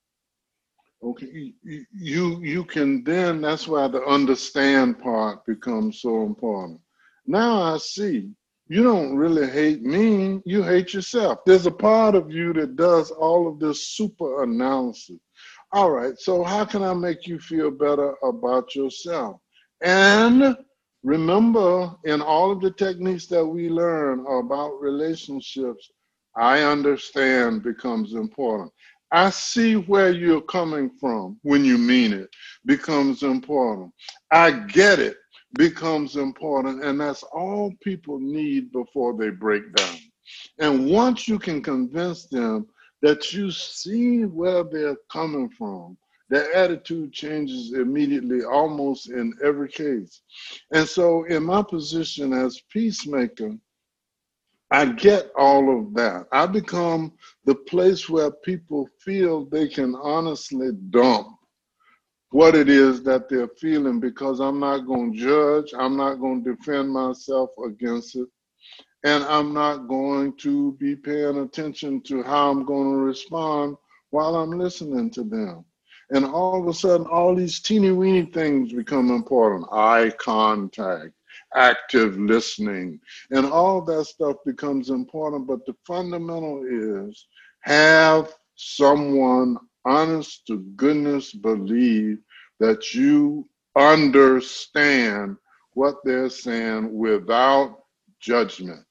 okay, you you can then, that's why the understand part becomes so important. Now I see, you don't really hate me, you hate yourself. There's a part of you that does all of this super analysis. All right, so how can I make you feel better about yourself? And remember, in all of the techniques that we learn about relationships, I understand becomes important. I see where you're coming from when you mean it becomes important. I get it becomes important. And that's all people need before they break down. And once you can convince them that you see where they're coming from, their attitude changes immediately, almost in every case. And so in my position as peacemaker, I get all of that. I become the place where people feel they can honestly dump what it is that they're feeling, because I'm not going to judge. I'm not going to defend myself against it. And I'm not going to be paying attention to how I'm going to respond while I'm listening to them. And all of a sudden, all these teeny weeny things become important. Eye contact, active listening, and all that stuff becomes important. But the fundamental is, have someone honest to goodness believe that you understand what they're saying without judgment.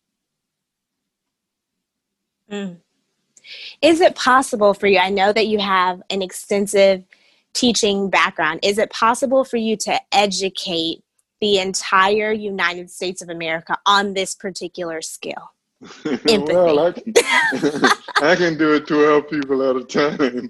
Mm. Is it possible for you, I know that you have an extensive teaching background, is it possible for you to educate the entire United States of America on this particular skill? Empathy. Well, I can, I can do it twelve people at a time.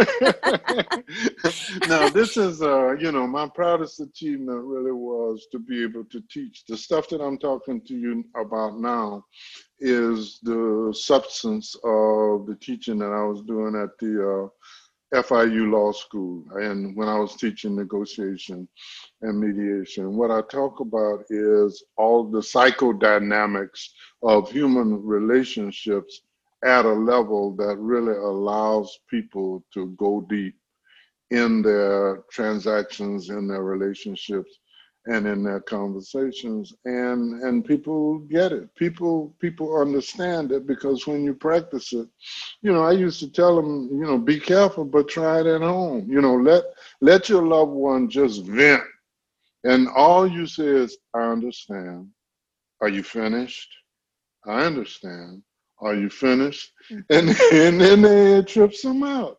Now, this is, uh, you know, my proudest achievement really was to be able to teach. The stuff that I'm talking to you about now is the substance of the teaching that I was doing at the uh, F I U Law School, and when I was teaching negotiation and mediation. What I talk about is all the psychodynamics of human relationships at a level that really allows people to go deep in their transactions, in their relationships, and in their conversations. And and people get it. People people understand it, because when you practice it, you know, I used to tell them, you know, be careful, but try it at home. You know, let let your loved one just vent. And all you say is, I understand. Are you finished? I understand. Are you finished? And, and then it trips them out.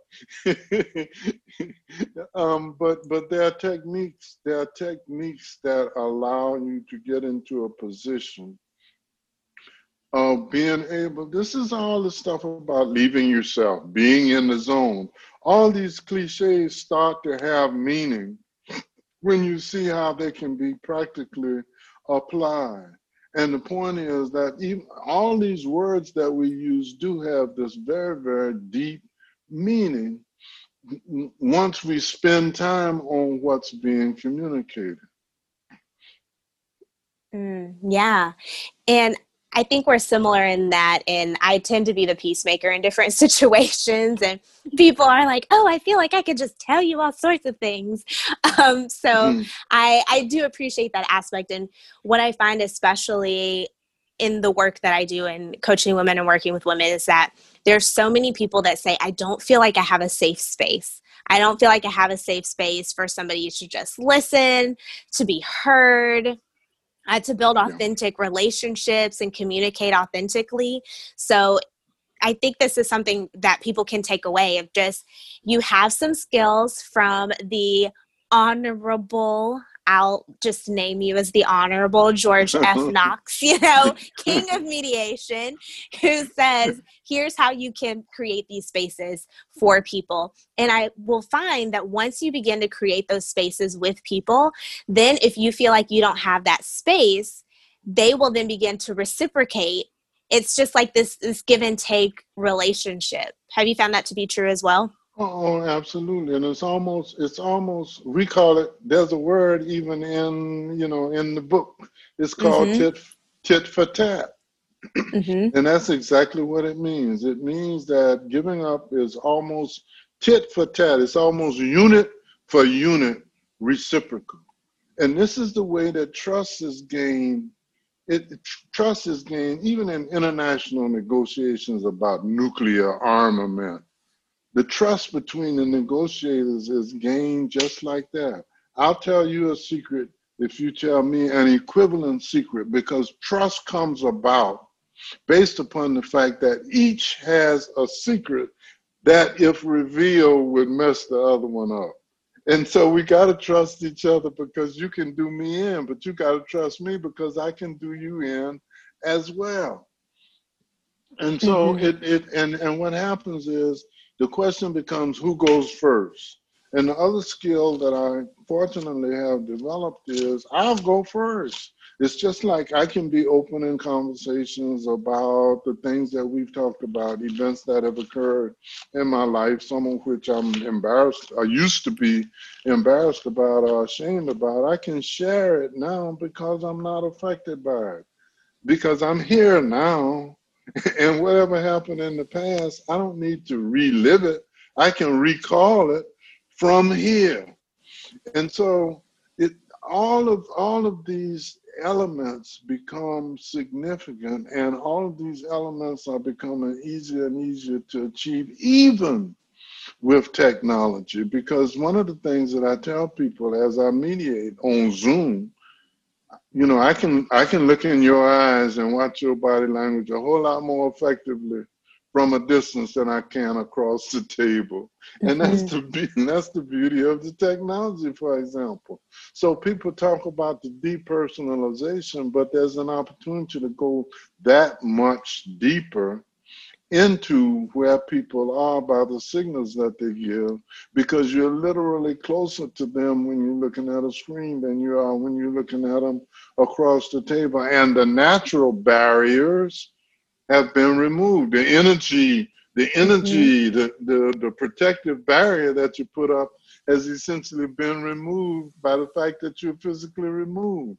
um, but but there are techniques, there are techniques that allow you to get into a position of being able, this is all the stuff about leaving yourself, being in the zone. All these cliches start to have meaning when you see how they can be practically applied. And the point is that even all these words that we use do have this very, very deep meaning once we spend time on what's being communicated. Mm, yeah. And I think we're similar in that, and I tend to be the peacemaker in different situations, and people are like, oh, I feel like I could just tell you all sorts of things. Um, so Mhm. I, I do appreciate that aspect. And what I find, especially in the work that I do in coaching women and working with women, is that there's so many people that say, I don't feel like I have a safe space. I don't feel like I have a safe space for somebody to just listen, to be heard, uh, to build Yeah. authentic relationships and communicate authentically. So I think this is something that people can take away of just, you have some skills from the honorable, I'll just name you as the Honorable George F. Knox, you know, king of mediation, who says, here's how you can create these spaces for people. And I will find that once you begin to create those spaces with people, then if you feel like you don't have that space, they will then begin to reciprocate. It's just like this, this give and take relationship. Have you found that to be true as well? Oh, absolutely. And it's almost, it's almost, we call it, there's a word even in, you know, in the book. It's called Mm-hmm. tit, tit for tat. Mm-hmm. And that's exactly what it means. It means that giving up is almost tit for tat. It's almost unit for unit reciprocal. And this is the way that trust is gained. It, trust is gained even in international negotiations about nuclear armament. The trust between the negotiators is gained just like that. I'll tell you a secret if you tell me an equivalent secret, because trust comes about based upon the fact that each has a secret that, if revealed, would mess the other one up. And so we got to trust each other, because you can do me in, but you got to trust me because I can do you in as well. And so Mm-hmm. it, it and, and what happens is the question becomes who goes first. And the other skill that I fortunately have developed is I'll go first. It's just like I can be open in conversations about the things that we've talked about, events that have occurred in my life, some of which I'm embarrassed, I used to be embarrassed about or ashamed about. I can share it now because I'm not affected by it, because I'm here now. And whatever happened in the past, I don't need to relive it. I can recall it from here. And so it all of all of these elements become significant, and all of these elements are becoming easier and easier to achieve, even with technology. Because one of the things that I tell people as I mediate on Zoom, you know, I can I can look in your eyes and watch your body language a whole lot more effectively from a distance than I can across the table. And that's Mm-hmm. the be- that's the beauty of the technology, for example. So people talk about the depersonalization, but there's an opportunity to go that much deeper into where people are by the signals that they give, because you're literally closer to them when you're looking at a screen than you are when you're looking at them across the table. And the natural barriers have been removed. The energy, the Mm-hmm. energy, the, the, the protective barrier that you put up has essentially been removed by the fact that you're physically removed.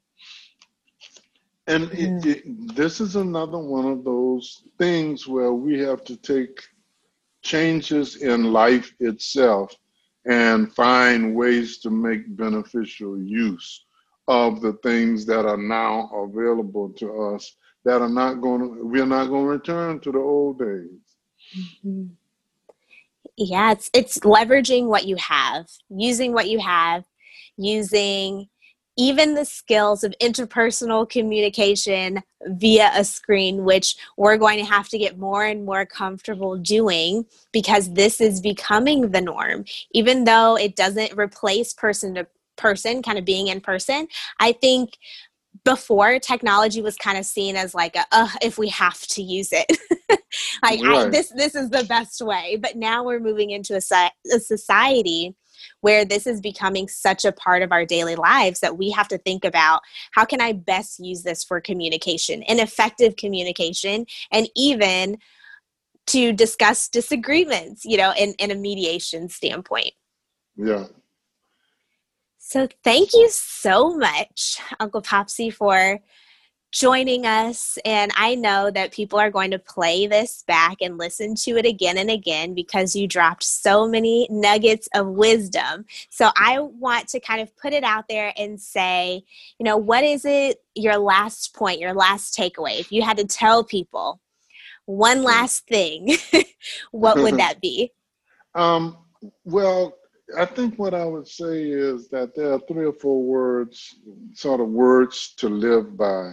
And it, Mm-hmm. it, this is another one of those things where we have to take changes in life itself and find ways to make beneficial use of the things that are now available to us, that are not going to, we're not going to return to the old days. Mm-hmm. Yeah, it's it's leveraging what you have, using what you have, using even the skills of interpersonal communication via a screen, which we're going to have to get more and more comfortable doing, because this is becoming the norm. Even though it doesn't replace person to person, kind of being in person, I think before, technology was kind of seen as like a, uh, if we have to use it, like I, Right. this this is the best way. But now we're moving into a, a society where this is becoming such a part of our daily lives that we have to think about, how can I best use this for communication and effective communication, and even to discuss disagreements, you know, in, in a mediation standpoint. Yeah. So thank you so much, Uncle Popsy, for joining us. And I know that people are going to play this back and listen to it again and again because you dropped so many nuggets of wisdom. So I want to kind of put it out there and say, you know, what is it, your last point, your last takeaway? If you had to tell people one last thing, what would that be? um, well, I think what I would say is that there are three or four words, sort of words to live by.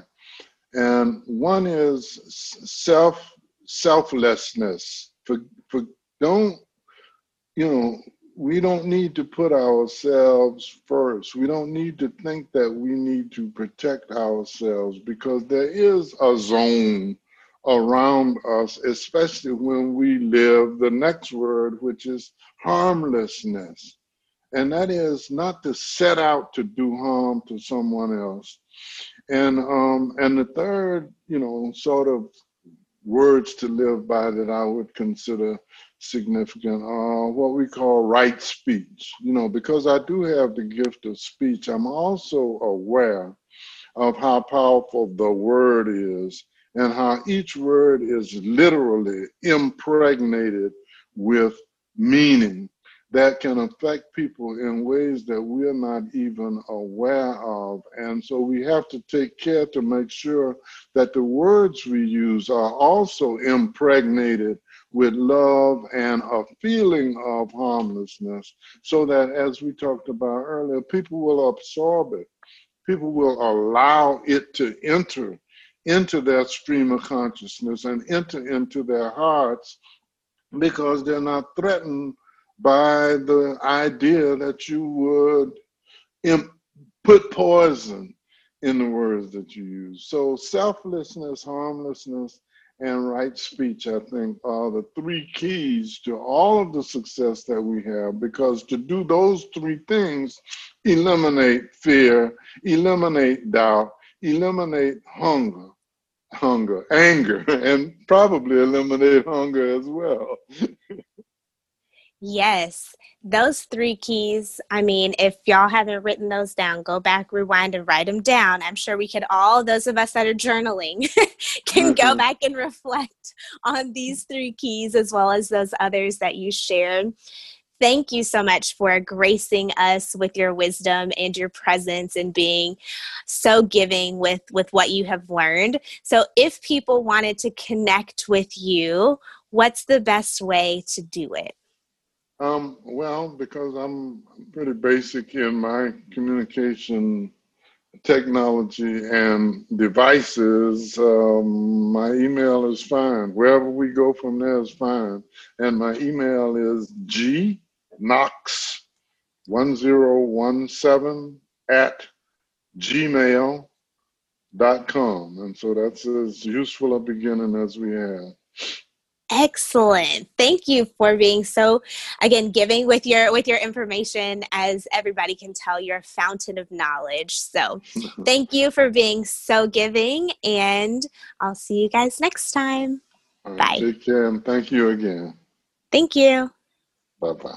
And one is self, selflessness. For, for don't, you know, we don't need to put ourselves first. We don't need to think that we need to protect ourselves, because there is a zone around us, especially when we live the next word, which is harmlessness. And that is not to set out to do harm to someone else. And um, and the third, you know, sort of words to live by that I would consider significant are what we call right speech. You know, because I do have the gift of speech, I'm also aware of how powerful the word is and how each word is literally impregnated with meaning that can affect people in ways that we're not even aware of. And so we have to take care to make sure that the words we use are also impregnated with love and a feeling of harmlessness, so that, as we talked about earlier, people will absorb it. People will allow it to enter into their stream of consciousness and enter into their hearts, because they're not threatened by the idea that you would imp- put poison in the words that you use. So selflessness, harmlessness, and right speech, I think, are the three keys to all of the success that we have, because to do those three things eliminate fear, eliminate doubt, eliminate hunger, hunger, anger, and probably eliminate hunger as well. Yes, those three keys. I mean, if y'all haven't written those down, go back, rewind, and write them down. I'm sure we could all, those of us that are journaling, can go back and reflect on these three keys as well as those others that you shared. Thank you so much for gracing us with your wisdom and your presence and being so giving with, with what you have learned. So if people wanted to connect with you, what's the best way to do it? Um, well, because I'm pretty basic in my communication technology and devices, um, my email is fine. Wherever we go from there is fine. And my email is g knox one zero one seven at gmail dot com. And so that's as useful a beginning as we have. Excellent. Thank you for being so, again, giving with your with your information. As everybody can tell, you're a fountain of knowledge. So thank you for being so giving, and I'll see you guys next time. All right, Bye. take care, and thank you again. Thank you. Bye-bye.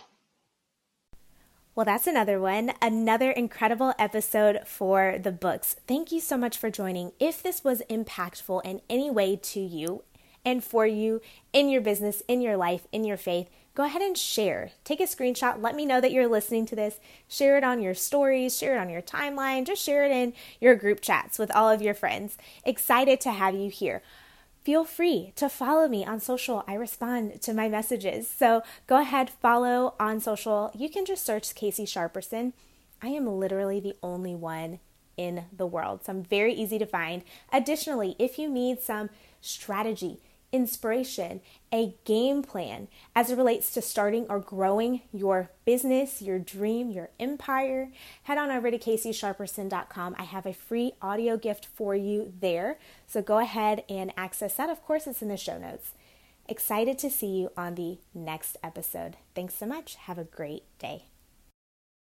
Well, that's another one, another incredible episode for the books. Thank you so much for joining. If this was impactful in any way to you and for you in your business, in your life, in your faith, go ahead and share. Take a screenshot. Let me know that you're listening to this. Share it on your stories, share it on your timeline, just share it in your group chats with all of your friends. Excited to have you here. Feel free to follow me on social. I respond to my messages. So go ahead, follow on social. You can just search Casey Sharperson. I am literally the only one in the world, so I'm very easy to find. Additionally, if you need some strategy, inspiration, a game plan as it relates to starting or growing your business, your dream, your empire, head on over to casey sharperson dot com. I have a free audio gift for you there. So go ahead and access that. Of course, it's in the show notes. Excited to see you on the next episode. Thanks so much. Have a great day.